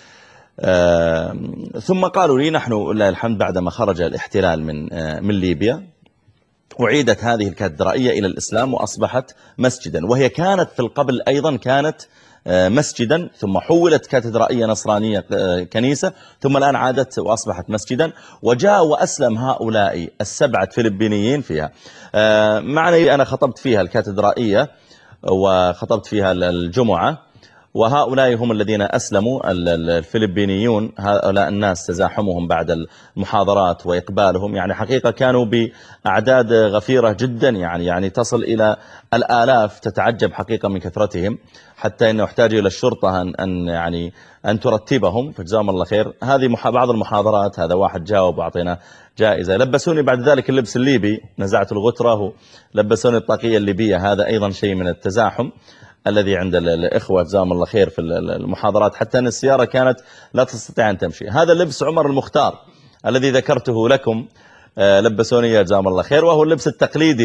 ثم قالوا لي نحن لله الحمد بعدما خرج الاحتلال من ليبيا أعيدت هذه الكاتدرائية إلى الإسلام وأصبحت مسجدا، وهي كانت في القبل أيضا كانت مسجدا، ثم حولت كاتدرائية نصرانية كنيسة، ثم الآن عادت وأصبحت مسجدا. وجاء وأسلم هؤلاء السبعة فلبينيين فيها. معني أنا خطبت فيها الكاتدرائية وخطبت فيها الجمعة، وهؤلاء هم الذين أسلموا الفلبينيون. هؤلاء الناس تزاحمهم بعد المحاضرات وإقبالهم يعني حقيقة كانوا بأعداد غفيرة جدا، يعني تصل إلى الآلاف، تتعجب حقيقة من كثرتهم، حتى أنه يحتاج إلى الشرطة أن ترتبهم، فجزاهم الله خير. هذه بعض المحاضرات، هذا واحد جاوب وأعطينا جائزة. لبسوني بعد ذلك اللبس الليبي، نزعت الغترة ولبسوني الطاقية الليبية، هذا أيضا شيء من التزاحم الذي عند الإخوة جزاهم الله خير في المحاضرات، حتى أن السيارة كانت لا تستطيع أن تمشي. هذا لبس عمر المختار الذي ذكرته لكم، لبسوني جزاهم الله خير، وهو اللبس التقليدي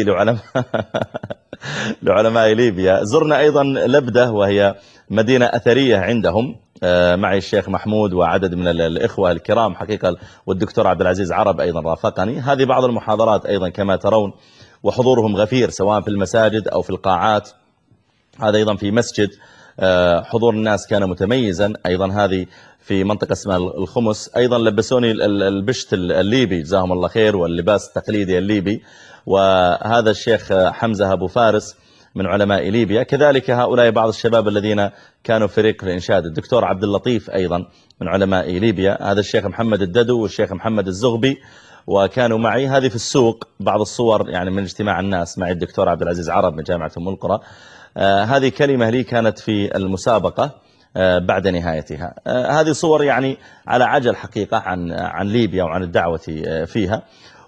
لعلماء ليبيا. زرنا أيضا لبدة وهي مدينة أثرية عندهم، معي الشيخ محمود وعدد من الإخوة الكرام حقيقة، والدكتور عبد العزيز عرب أيضا رافقني. هذه بعض المحاضرات أيضا كما ترون، وحضورهم غفير سواء في المساجد أو في القاعات. هذا أيضا في مسجد حضور الناس كان متميزا. أيضا هذه في منطقة اسمها الخمس، أيضا لبسوني البشت الليبي جزاهم الله خير، واللباس التقليدي الليبي. وهذا الشيخ حمزة أبو فارس من علماء ليبيا. كذلك هؤلاء بعض الشباب الذين كانوا فريق الإنشاد، الدكتور عبد اللطيف أيضا من علماء ليبيا، هذا الشيخ محمد الددو والشيخ محمد الزغبي، وكانوا معي. هذه في السوق بعض الصور يعني من اجتماع الناس، معي الدكتور عبد العزيز عرب من جامعة أم القرى. هذه كلمة لي كانت في المسابقة بعد نهايتها. هذه صور يعني على عجل حقيقة عن ليبيا وعن الدعوة فيها.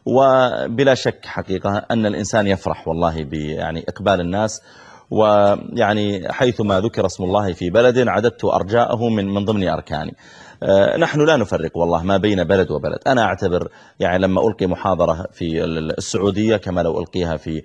وبلا شك حقيقة أن الإنسان يفرح والله يعني إقبال الناس، ويعني حيثما ذكر اسم الله في بلد عددت أرجاءه من ضمن أركاني. نحن لا نفرق والله ما بين بلد وبلد. أنا أعتبر يعني لما ألقي محاضرة في السعودية كما لو ألقيها في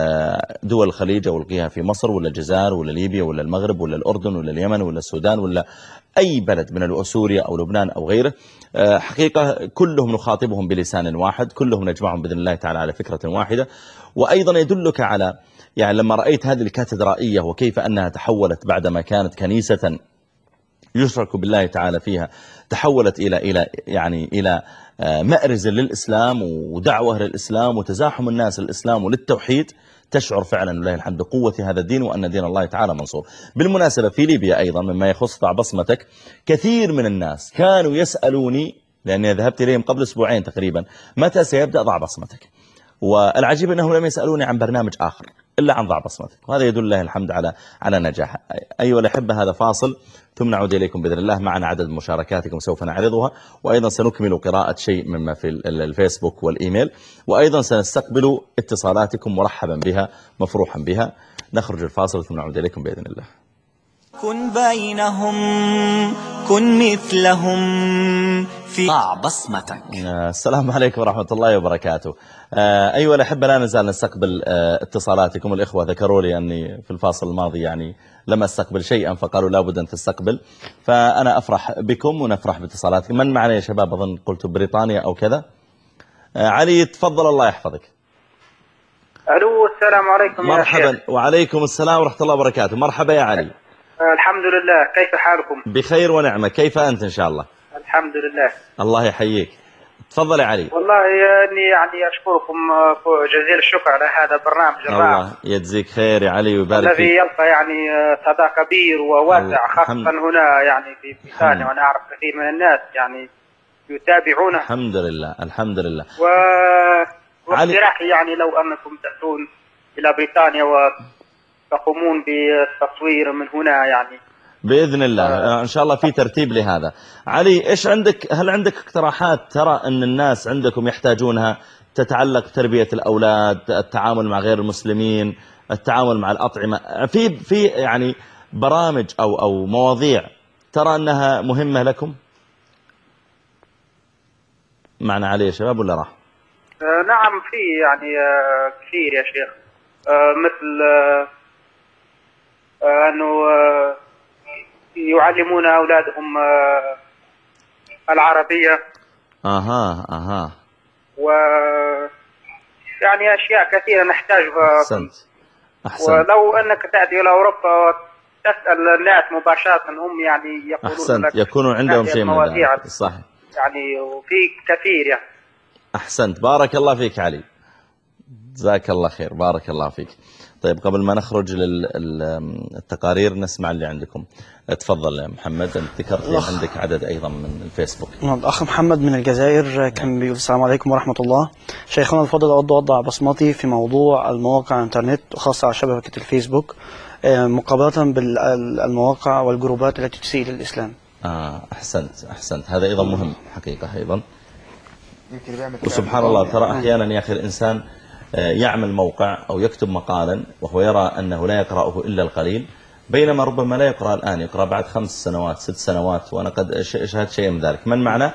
دول الخليج، أو ألقيها في مصر ولا الجزائر ولا ليبيا ولا المغرب ولا الأردن ولا اليمن ولا السودان ولا أي بلد من سوريا أو لبنان أو غيره، حقيقة كلهم نخاطبهم بلسان واحد، كلهم نجمعهم بإذن الله تعالى على فكرة واحدة. وأيضا يدلك على يعني لما رأيت هذه الكاتدرائية وكيف أنها تحولت بعدما كانت كنيسة يشرك بالله تعالى فيها، تحولت إلى مأرز للإسلام ودعوة للإسلام وتزاحم الناس للإسلام وللتوحيد، تشعر فعلا لله الحمد قوة هذا الدين وأن دين الله تعالى منصور. بالمناسبة في ليبيا أيضا مما يخص ضع بصمتك، كثير من الناس كانوا يسألوني، لأني ذهبت إليهم قبل أسبوعين تقريبا، متى سيبدأ ضع بصمتك؟ والعجيب أنهم لم يسألوني عن برنامج آخر إلا عن ضع بصمتك، وهذا يدل الله الحمد على نجاح. أيها الأحبة هذا فاصل ثم نعود إليكم بإذن الله. معنا عدد مشاركاتكم سوف نعرضها، وأيضا سنكمل قراءة شيء مما في الفيسبوك والإيميل، وأيضا سنستقبل اتصالاتكم مرحبا بها مفروحا بها. نخرج الفاصل ثم نعود إليكم بإذن الله. كن بينهم، كن مثلهم في ضع بصمتك. السلام عليكم ورحمة الله وبركاته. أيها الأحبة لا نزال نستقبل اتصالاتكم. الإخوة ذكروا لي أني في الفاصل الماضي يعني لم أستقبل شيئا، فقالوا لا بد أن تستقبل، فأنا أفرح بكم ونفرح باتصالاتكم. من معنا يا شباب؟ أظن قلت بريطانيا أو كذا. علي تفضل الله يحفظك. ألو السلام عليكم. مرحبا. وعليكم السلام ورحمة الله وبركاته. مرحبا يا علي. الحمد لله، كيف حالكم؟ بخير ونعمة. كيف أنت إن شاء الله؟ الحمد لله. الله يحييك. تفضل يا علي. والله إني يعني أشكركم جزيل الشكر على هذا البرنامج الرائع. الله يجزيك خير يا علي ويبارك فيك. الذي يلقى يعني صدى كبير وواسع، خاصة هنا يعني في بريطانيا، وأنا أعرف كثير من الناس يعني يتابعونه. الحمد لله الحمد لله. واقتراحي يعني لو أنكم تأتون إلى بريطانيا وتقومون بالتصوير من هنا يعني بإذن الله. إن شاء الله في ترتيب لهذا. علي إيش عندك؟ هل عندك اقتراحات ترى أن الناس عندكم يحتاجونها تتعلق بتربية الأولاد، التعامل مع غير المسلمين، التعامل مع الأطعمة، في يعني برامج أو مواضيع ترى أنها مهمة لكم؟ معنا علي يا شباب ولا راح؟ نعم في يعني كثير يا شيخ، مثل أنه يعلمون أولادهم العربية. أها. و يعني أشياء كثيرة نحتاجها. أحسنت. ولو أنك تأتي إلى أوروبا وتسأل الناس مباشرة هم يعني يقولون أحسنت. لك يكونوا عندهم شيء من ذلك. صح. يعني وفي كثير يعني. أحسنت. بارك الله فيك علي، جزاك الله خير، بارك الله فيك. طيب قبل ما نخرج للتقارير نسمع اللي عندكم. تفضل يا محمد. انت ذكرت عندك عدد أيضا من الفيسبوك. الأخ محمد من الجزائر كان بيقول السلام عليكم ورحمة الله. شيخنا الفضل، أود أوضع بصمتي في موضوع المواقع الإنترنت وخاصة على شبكة الفيسبوك مقابلة بالمواقع والجروبات التي تسيء للإسلام. أحسنت. هذا أيضا مهم حقيقة أيضا. وسبحان الله ترى أحيانا يا أخي الإنسان يعمل موقع أو يكتب مقالا وهو يرى أنه لا يقرأه إلا القليل، بينما ربما لا يقرأ الآن، يقرأ بعد 5 سنوات 6 سنوات، وأنا قد شاهدت شيء من ذلك. من معنا؟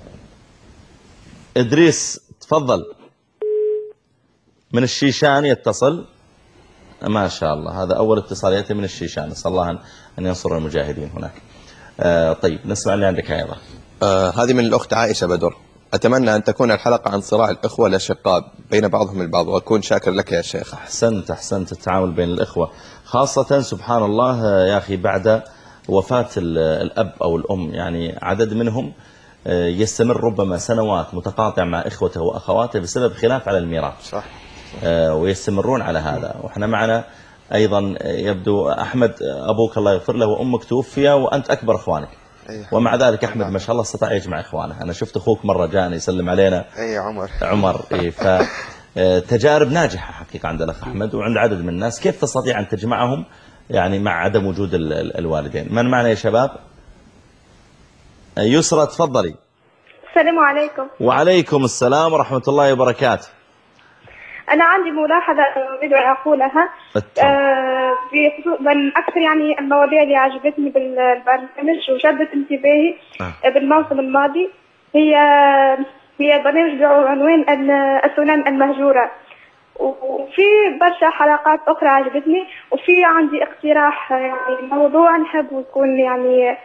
إدريس تفضل من الشيشان يتصل. ما شاء الله، هذا أول اتصال يأتي من الشيشان، نسأل الله أن ينصر المجاهدين هناك. طيب نسمع اللي عندك أيضا. هذه من الأخت عائشة بدر. أتمنى أن تكون الحلقة عن صراع الإخوة الأشقاء بين بعضهم البعض، وأكون شاكر لك يا شيخ. أحسنت. التعامل بين الإخوة خاصة سبحان الله يا أخي بعد وفاة الأب أو الأم، يعني عدد منهم يستمر ربما سنوات متقاطع مع إخوته وأخواته بسبب خلاف على الميراث. صح. ويستمرون على هذا. وإحنا معنا أيضا يبدو أحمد أبوك الله يغفر له وأمك توفي وأنت أكبر إخوانك. ومع ذلك أحمد ما شاء الله استطاع يجمع إخوانه. أنا شفت أخوك مرة جاني يسلم علينا. عمر. فتجارب ناجحة حقيقة عند الأخ أحمد وعند عدد من الناس. كيف تستطيع أن تجمعهم يعني مع عدم وجود الوالدين؟ من معنا يا شباب؟ يسرى تفضلي. السلام عليكم. وعليكم السلام ورحمة الله وبركاته. أنا عندي ملاحظة أريد أن أقولها من أكثر يعني المواضيع اللي عجبتني بالبرنامج وشدت انتباهي بالموسم الماضي هي برنامج بعنوان السنن المهجورة، وفي برشا حلقات أخرى عجبتني، وفي عندي اقتراح يعني موضوع نحب يكون يعني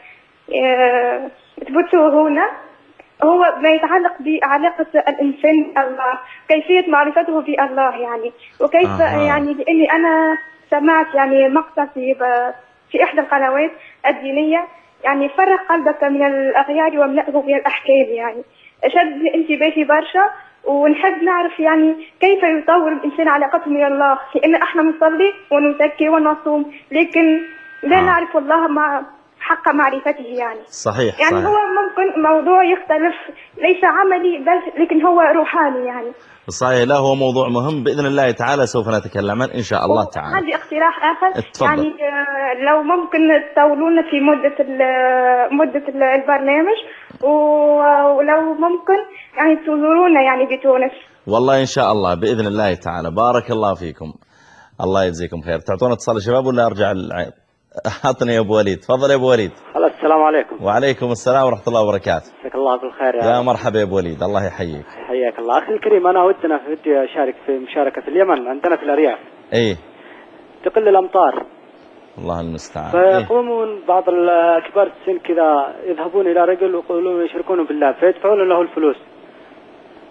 تبثوه هنا، هو ما يتعلق بعلاقة الإنسان بالله، كيفية معرفته بالله يعني، وكيف يعني لأني أنا سمعت يعني مقطع في إحدى القنوات الدينية يعني فرق قلبك من الأغيار واملأه بالأحكام، يعني شد انتباهي برشا، ونحب نعرف يعني كيف يطور الإنسان علاقته من الله، لأن احنا نصلي ونزكي ونصوم لكن لا نعرف الله مع حق معرفته يعني. صحيح. يعني هو ممكن موضوع يختلف ليس عملي بل لكن هو روحاني يعني. صحيح. لا هو موضوع مهم بإذن الله تعالى سوف نتكلم عنه إن شاء الله تعالى. عندي اقتراح آخر. اتفضل. يعني لو ممكن تطولون في مدة البرنامج، ولو ممكن يعني تزورونا يعني بتونس. والله إن شاء الله بإذن الله تعالى. بارك الله فيكم، الله يجزيكم خير. تعطونا اتصال يا شباب ولا أرجع العيد؟ أعطني يا أبو وليد. تفضل يا أبو وليد. السلام عليكم. وعليكم السلام ورحمة الله وبركاته. مساك الله بالخير يا مرحبا يا أبو وليد، الله يحييك. حياك الله. أخي الكريم، أنا ودي أشارك في مشاركة في اليمن، عندنا في الأرياف تقل الأمطار، الله المستعان. فيقومون بعض كبار السن كذا يذهبون إلى رجل ويقولون يشركون بالله فيدفعون له الفلوس،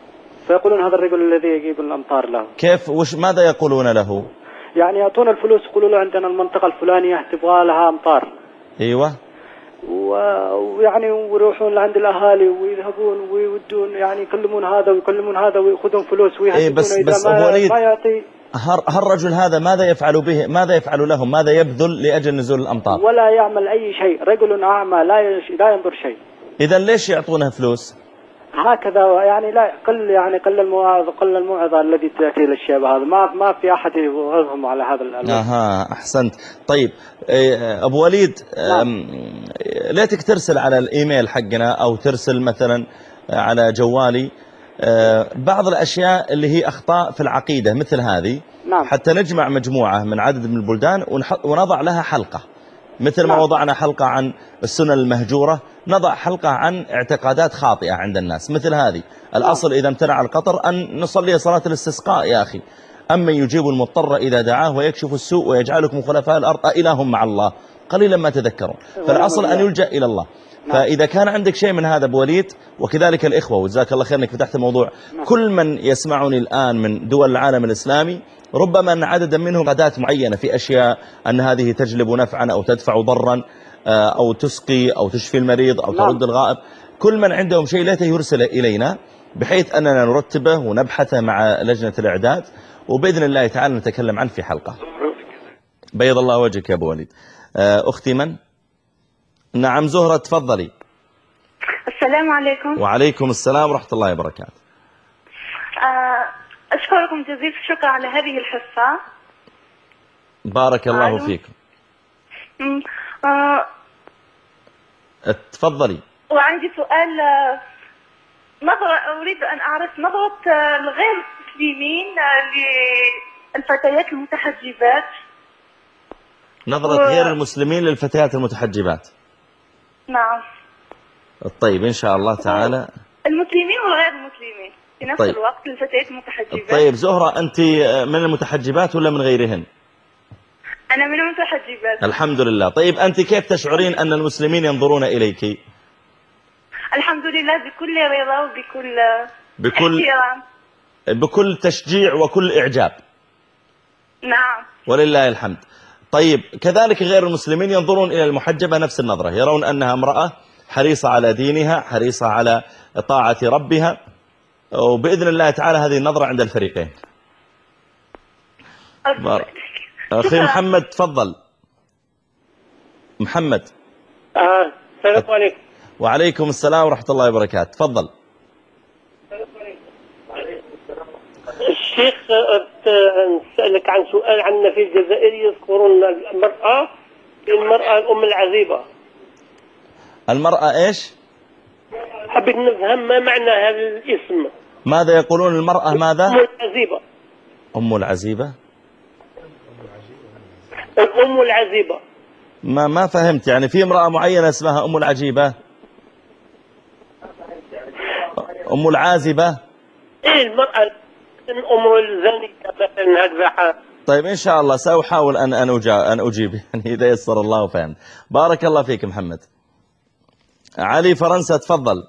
فيقولون هذا الرجل الذي يجيب الأمطار له. كيف ماذا يقولون له؟ يعني يعطون الفلوس، يقولوا له عندنا المنطقة الفلانية تبغى لها أمطار. أيوة. ويعني ويروحون لعند الأهالي ويذهبون ويودون، يعني يكلمون هذا ويكلمون هذا ويأخذون فلوس ويهددون بس إذا ما يعطي. هالرجل هذا ماذا يفعل به؟ ماذا يفعل لهم؟ ماذا يبذل لأجل نزول الأمطار؟ ولا يعمل أي شيء، رجل أعمى لا ينظر شيء. إذا ليش يعطونه فلوس؟ هكذا يعني لا قل الموعظة التي تأتي للشباب هذا، ما في أحد يوعظهم على هذا الأمر. أحسنت. طيب أبو وليد، ليتك ترسل على الإيميل حقنا أو ترسل مثلا على جوالي بعض الأشياء اللي هي أخطاء في العقيدة مثل هذه. نعم. حتى نجمع مجموعة من عدد من البلدان ونضع لها حلقة، مثل ما وضعنا حلقة عن السنن المهجورة، نضع حلقة عن اعتقادات خاطئة عند الناس مثل هذه. الأصل إذا امتنع القطر أن نصلي صلاة الاستسقاء يا أخي. أما يجيب المضطر إذا دعاه ويكشف السوء ويجعلكم خلفاء الأرض إله مع الله، قليلا ما تذكرون. فالأصل أن يلجأ إلى الله. فإذا كان عندك شيء من هذا أبو وليد، وكذلك الإخوة، وجزاك الله خير أنك فتحت الموضوع، كل من يسمعني الآن من دول العالم الإسلامي ربما أن عددا منهم عادات معينة في أشياء أن هذه تجلب نفعا أو تدفع ضرا أو تسقي أو تشفي المريض أو ترد الغائب. كل من عندهم شيء ليته يرسل إلينا بحيث أننا نرتبه ونبحثه مع لجنة الإعداد، وبإذن الله تعالى نتكلم عنه في حلقة. بيض الله وجهك يا أبو وليد. أختي من؟ نعم زهرة، تفضلي. السلام عليكم. وعليكم السلام ورحمة الله وبركاته. أشكركم جزيل الشكر على هذه الحصة. بارك الله فيكم. تفضلي. وعندي سؤال، أريد أن أعرف نظرة الغير المسلمين للفتيات المتحجبات. نظرة غير المسلمين للفتيات المتحجبات. نعم. طيب إن شاء الله تعالى. المسلمين والغير المسلمين في نفس الوقت للفتيات المتحجبات. طيب زهرة، أنت من المتحجبات ولا من غيرهن؟ أنا من المتحجبات. الحمد لله. طيب أنت كيف تشعرين أن المسلمين ينظرون إليك؟ الحمد لله بكل رضا وبكل احترام، بكل تشجيع وكل إعجاب. نعم. ولله الحمد. طيب كذلك غير المسلمين ينظرون إلى المحجبة نفس النظرة، يرون أنها امرأة حريصة على دينها، حريصة على طاعة ربها، وبإذن الله تعالى هذه النظرة عند الفريقين. أخي محمد تفضل. محمد. السلام عليكم. وعليكم السلام ورحمة الله وبركاته، تفضل. الشيخ نسألك عن سؤال. عندنا في الجزائر يذكرون المرأة الأم العزيبة. المرأة إيش؟ حبيت نفهم ما معنى هذا الاسم. ماذا يقولون المرأة ماذا؟ أم العزيبة. أم العزيبة؟ الأم العزيبة. ما فهمت، يعني في امرأة معينة اسمها أم العجيبة؟ أم العازبة؟ إيه المرأة الأم الزانية مثلا هكذا. طيب إن شاء الله سأحاول أن أجيب يعني إذا يسر الله وفهم. بارك الله فيك محمد. علي فرنسا تفضل.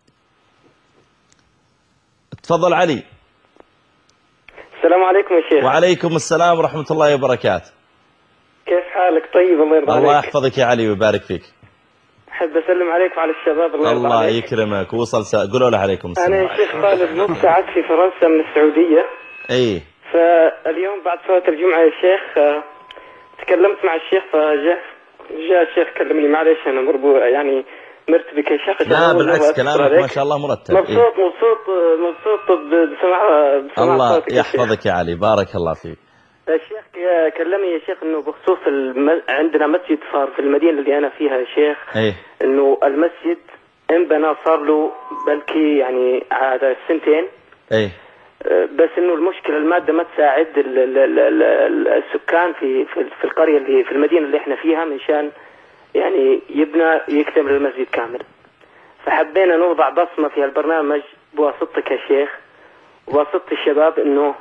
تفضل علي. السلام عليكم يا شيخ. وعليكم السلام ورحمة الله وبركاته. كيف حالك؟ طيب الله يرضى عليك. الله يحفظك يا علي ويبارك فيك. أحب أسلم عليك وعلى الشباب. الله يكرمك. وصل قولوا له عليكم السلام. أنا شيخ خالد مبتعث في فرنسا من السعودية. أي. فاليوم بعد صلاة الجمعة يا شيخ تكلمت مع الشيخ، فجاء الشيخ كلمني. معلش أنا مربوع يعني مرتبك يا شيخ. لا بالعكس كلامك ما شاء الله مرتب. مبسوط بسماع الله يحفظك يا علي. بارك الله فيك. الشيخ كلمني يا شيخ انه بخصوص عندنا مسجد صار في المدينه اللي انا فيها يا شيخ. انه المسجد انبنى صار له بلكي يعني هذا سنتين. بس انه المشكله الماده ما تساعد السكان في القريه اللي في المدينه اللي احنا فيها منشان يعني يكتمل المسجد كامل. فحبينا نوضع بصمه في هالبرنامج بواسطتك يا شيخ وبواسطه الشباب انه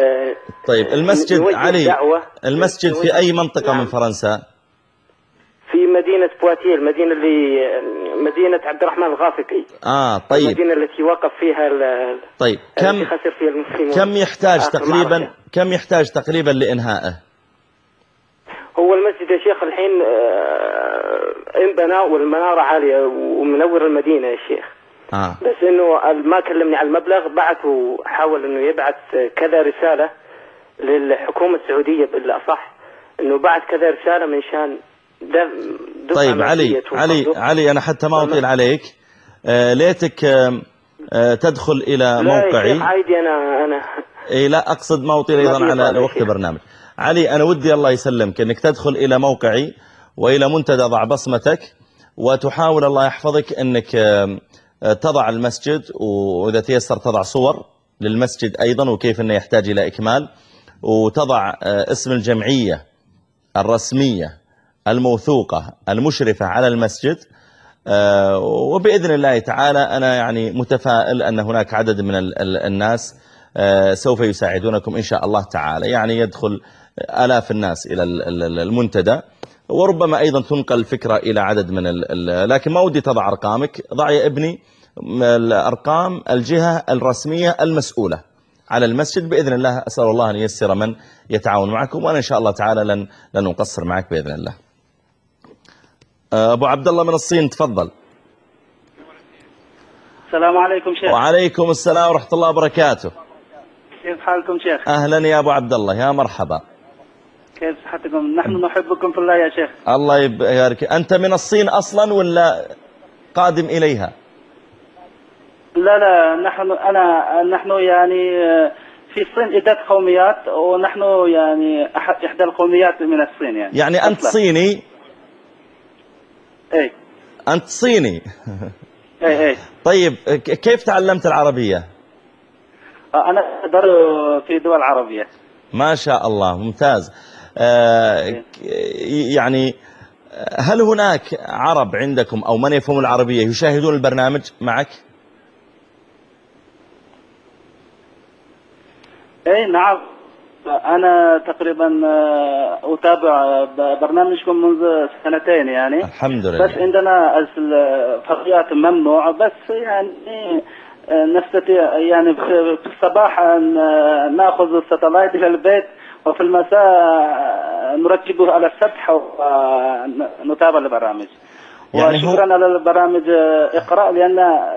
طيب المسجد علي المسجد في أي منطقة من فرنسا؟ في مدينة بواتيه، المدينة مدينة عبد الرحمن الغافقي. طيب. المدينة التي وقف فيها طيب التي خسر فيها المسلمون. كم يحتاج تقريبا لإنهائه؟ هو المسجد يا شيخ الحين انبنى والمنارة عالية ومنور المدينة يا شيخ. بس انه ما كلمني على المبلغ، بعته حاول انه يبعث كذا رسالة للحكومة السعودية بالأصح، انه بعث كذا رسالة من شان طيب علي أنا حتى ما أطيل عليك، ليتك تدخل إلى موقعي. لا يا شيخ عادي أنا لا أقصد ما أطيل أيضا على وقت البرنامج. علي أنا ودي الله يسلمك أنك تدخل إلى موقعي وإلى منتدى ضع بصمتك، وتحاول الله يحفظك أنك تضع المسجد، وإذا تيسر تضع صور للمسجد أيضا وكيف أنه يحتاج إلى إكمال، وتضع اسم الجمعية الرسمية الموثوقة المشرفة على المسجد. وبإذن الله تعالى أنا يعني متفائل أن هناك عدد من الناس سوف يساعدونكم إن شاء الله تعالى. يعني يدخل آلاف الناس إلى المنتدى، وربما أيضا تنقل الفكرة إلى عدد من لكن ما ودي تضع أرقامك، ضع يا ابني الأرقام الجهة الرسمية المسؤولة على المسجد. بإذن الله أسأل الله أن ييسر من يتعاون معكم، وأنا إن شاء الله تعالى لن نقصر معك بإذن الله. أبو عبد الله من الصين تفضل. السلام عليكم شيخ. وعليكم السلام ورحمة الله وبركاته. كيف حالكم شيخ؟ أهلا يا أبو عبد الله، يا مرحبا. كيف صحتكم؟ نحن نحبكم في الله يا شيخ. الله يبارك. أنت من الصين أصلا ولا قادم إليها؟ لا نحن يعني في الصين عدة قوميات، ونحن يعني إحدى القوميات من الصين يعني أنت صيني؟ اي أنت صيني. اي طيب كيف تعلمت العربية؟ أنا أدرس في دول عربية. ما شاء الله ممتاز. يعني هل هناك عرب عندكم أو من يفهم العربية يشاهدون البرنامج معك؟ اي نعم، أنا تقريبا أتابع برنامجكم منذ سنتين يعني. الحمد لله. بس عندنا الفضائيات ممنوعة، بس يعني نستطيع يعني في الصباح أن نأخذ الساتلايت إلى البيت، وفي المساء نركبه على السطح ونتابع البرامج. يعني وشكرا على البرامج اقرأ، لأن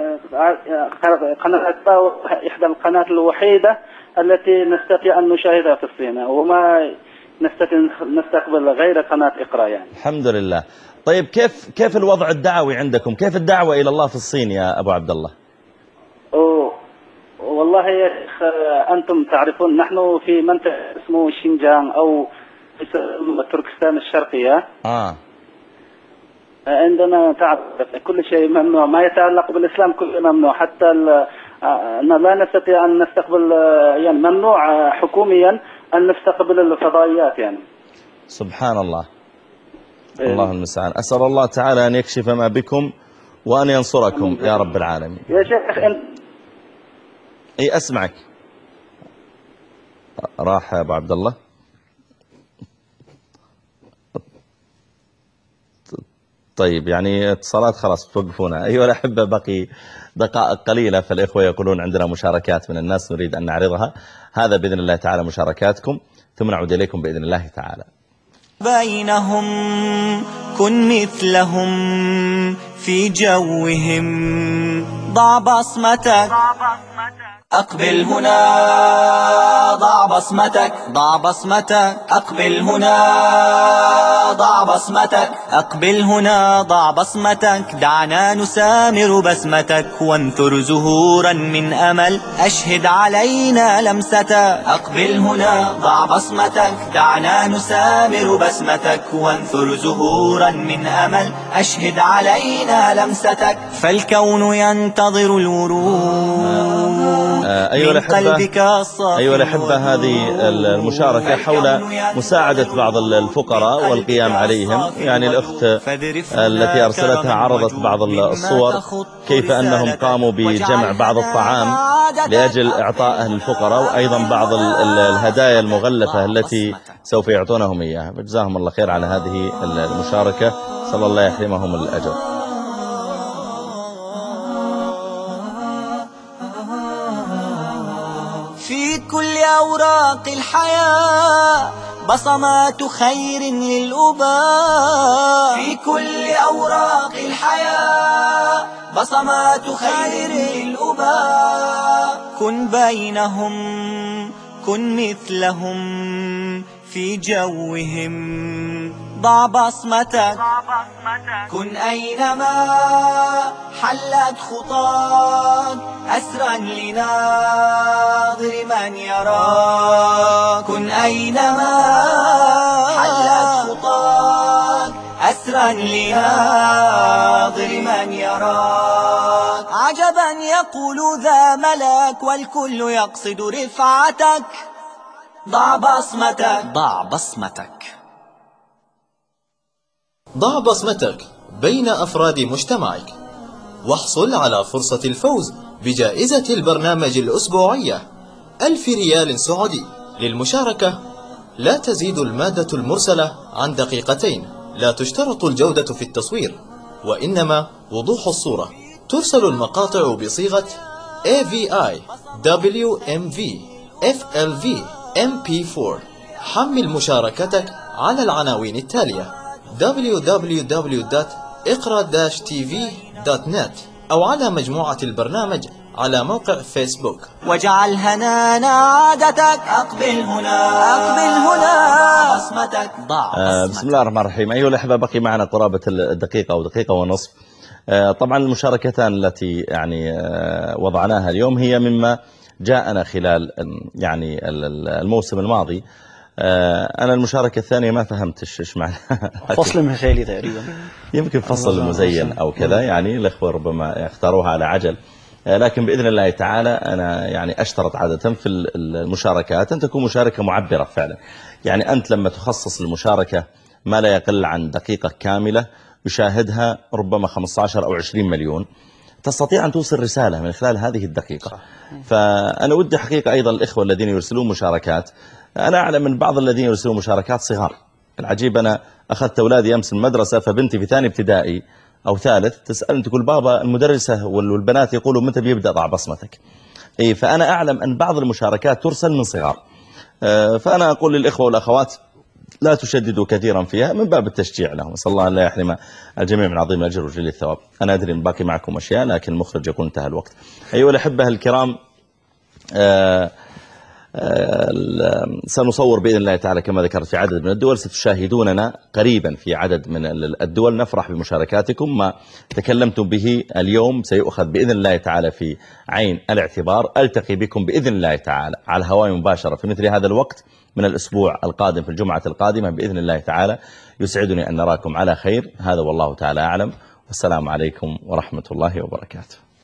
قناة إحدى القنوات الوحيدة التي نستطيع أن نشاهدها في الصين، وما نستطيع نستقبل غير قناة اقرأ يعني. الحمد لله. طيب كيف الوضع الدعوي عندكم؟ كيف الدعوة إلى الله في الصين يا أبو عبد الله؟ والله يا شيخ أنتم تعرفون نحن في منطقة اسمه شينجان أو تركستان الشرقية. عندنا تعرف كل شيء ممنوع، ما يتعلق بالإسلام كله ممنوع، حتى لا نستطيع أن نستقبل يعني ممنوع حكوميا أن نستقبل الفضائيات يعني. سبحان الله. الله المستعان. أسأل الله تعالى أن يكشف ما بكم وأن ينصركم يا رب العالمين. يا شيخ اي اسمعك. راح يا ابو عبد الله. طيب يعني اتصالات خلاص توقفونا. ايها الاحبه بقي دقائق قليله، فالاخوه يقولون عندنا مشاركات من الناس نريد ان نعرضها. هذا باذن الله تعالى مشاركاتكم، ثم نعود اليكم باذن الله تعالى. بينهم كن مثلهم في جوهم، ضع بصمتك أقبل هنا، ضع بصمتك، ضع بصمتك، أقبل هنا، ضع بصمتك، أقبل هنا، ضع بصمتك، دعنا نسامر بسمتك وانثر زهورا من أمل، أشهد علينا لمستك، أقبل هنا، ضع بصمتك، دعنا نسامر بسمتك وانثر زهورا من أمل، أشهد علينا لمستك، فالكون ينتظر الورود. أيها الأحبة هذه المشاركة حول مساعدة بعض الفقراء والقيام عليهم. يعني الأخت التي أرسلتها عرضت بعض الصور كيف أنهم قاموا بجمع بعض الطعام لأجل إعطائه للفقراء، وأيضا بعض الهدايا المغلفة التي سوف يعطونهم إياها. جزاهم الله خير على هذه المشاركة. صلى الله يحرمهم الأجر. في كل أوراق الحياة بصمات خير للأباء، في كل أوراق الحياة بصمات خير للأباء. كن بينهم كن مثلهم في جوهم، ضع بصمتك كن أينما حلت خطاك، أسرا لناظر من يراك. كن أينما حلت خطاك، أسرا لناظر من يراك. عجبا يقول ذا ملك والكل يقصد رفعتك، ضع بصمتك ضع بصمتك. ضع بصمتك بين أفراد مجتمعك، واحصل على فرصة الفوز بجائزة البرنامج الأسبوعية 1000 ريال سعودي. للمشاركة لا تزيد المادة المرسلة عن دقيقتين، لا تشترط الجودة في التصوير وإنما وضوح الصورة. ترسل المقاطع بصيغة AVI WMV FLV MP4. حمل مشاركتك على العناوين التالية: www.iqra-tv.net أو على مجموعة البرنامج على موقع فيسبوك. واجعل هنانا عادتك، أقبل هنا بصمتك ضع بصمتك. بسم الله الرحمن الرحيم. أيها الأحبة، بقي معنا قرابة الدقيقة أو دقيقة ونصف. طبعا المشاركتان التي يعني وضعناها اليوم هي مما جاءنا خلال يعني الموسم الماضي. أنا المشاركة الثانية ما فهمتش إيش معناها. فصل من خيالي تقريبا، يمكن فصل مزين أو كذا، يعني الأخوة ربما يختاروها على عجل. لكن بإذن الله تعالى أنا يعني أشترط عادة في المشاركات أن تكون مشاركة معبرة فعلا. يعني أنت لما تخصص المشاركة ما لا يقل عن دقيقة كاملة يشاهدها ربما 15 أو 20 مليون، تستطيع أن توصل رسالة من خلال هذه الدقيقة. فأنا ودي حقيقة أيضا الإخوة الذين يرسلون مشاركات، أنا أعلم من بعض الذين يرسلون مشاركات صغار. العجيب أنا أخذت أولادي أمس المدرسة، فبنتي في ثاني ابتدائي أو ثالث تسألني تقول بابا المدرسة والبنات يقولوا متى بيبدأ ضع بصمتك. فأنا أعلم أن بعض المشاركات ترسل من صغار، فأنا أقول للإخوة والأخوات لا تشددوا كثيرا فيها من باب التشجيع لهم. نسأل الله أن لا يحرم الجميع من عظيم الأجر وجليل الثواب. أنا أدري أن باقي معكم أشياء لكن المخرج يكون انتهى الوقت. أيها الأحبة الكرام، سنصور بإذن الله تعالى كما ذكرت في عدد من الدول، ستشاهدوننا قريبا في عدد من الدول. نفرح بمشاركاتكم. ما تكلمتم به اليوم سيؤخذ بإذن الله تعالى في عين الاعتبار. ألتقي بكم بإذن الله تعالى على الهواء مباشرة في مثل هذا الوقت من الأسبوع القادم، في الجمعة القادمة بإذن الله تعالى. يسعدني أن نراكم على خير. هذا والله تعالى أعلم، والسلام عليكم ورحمة الله وبركاته.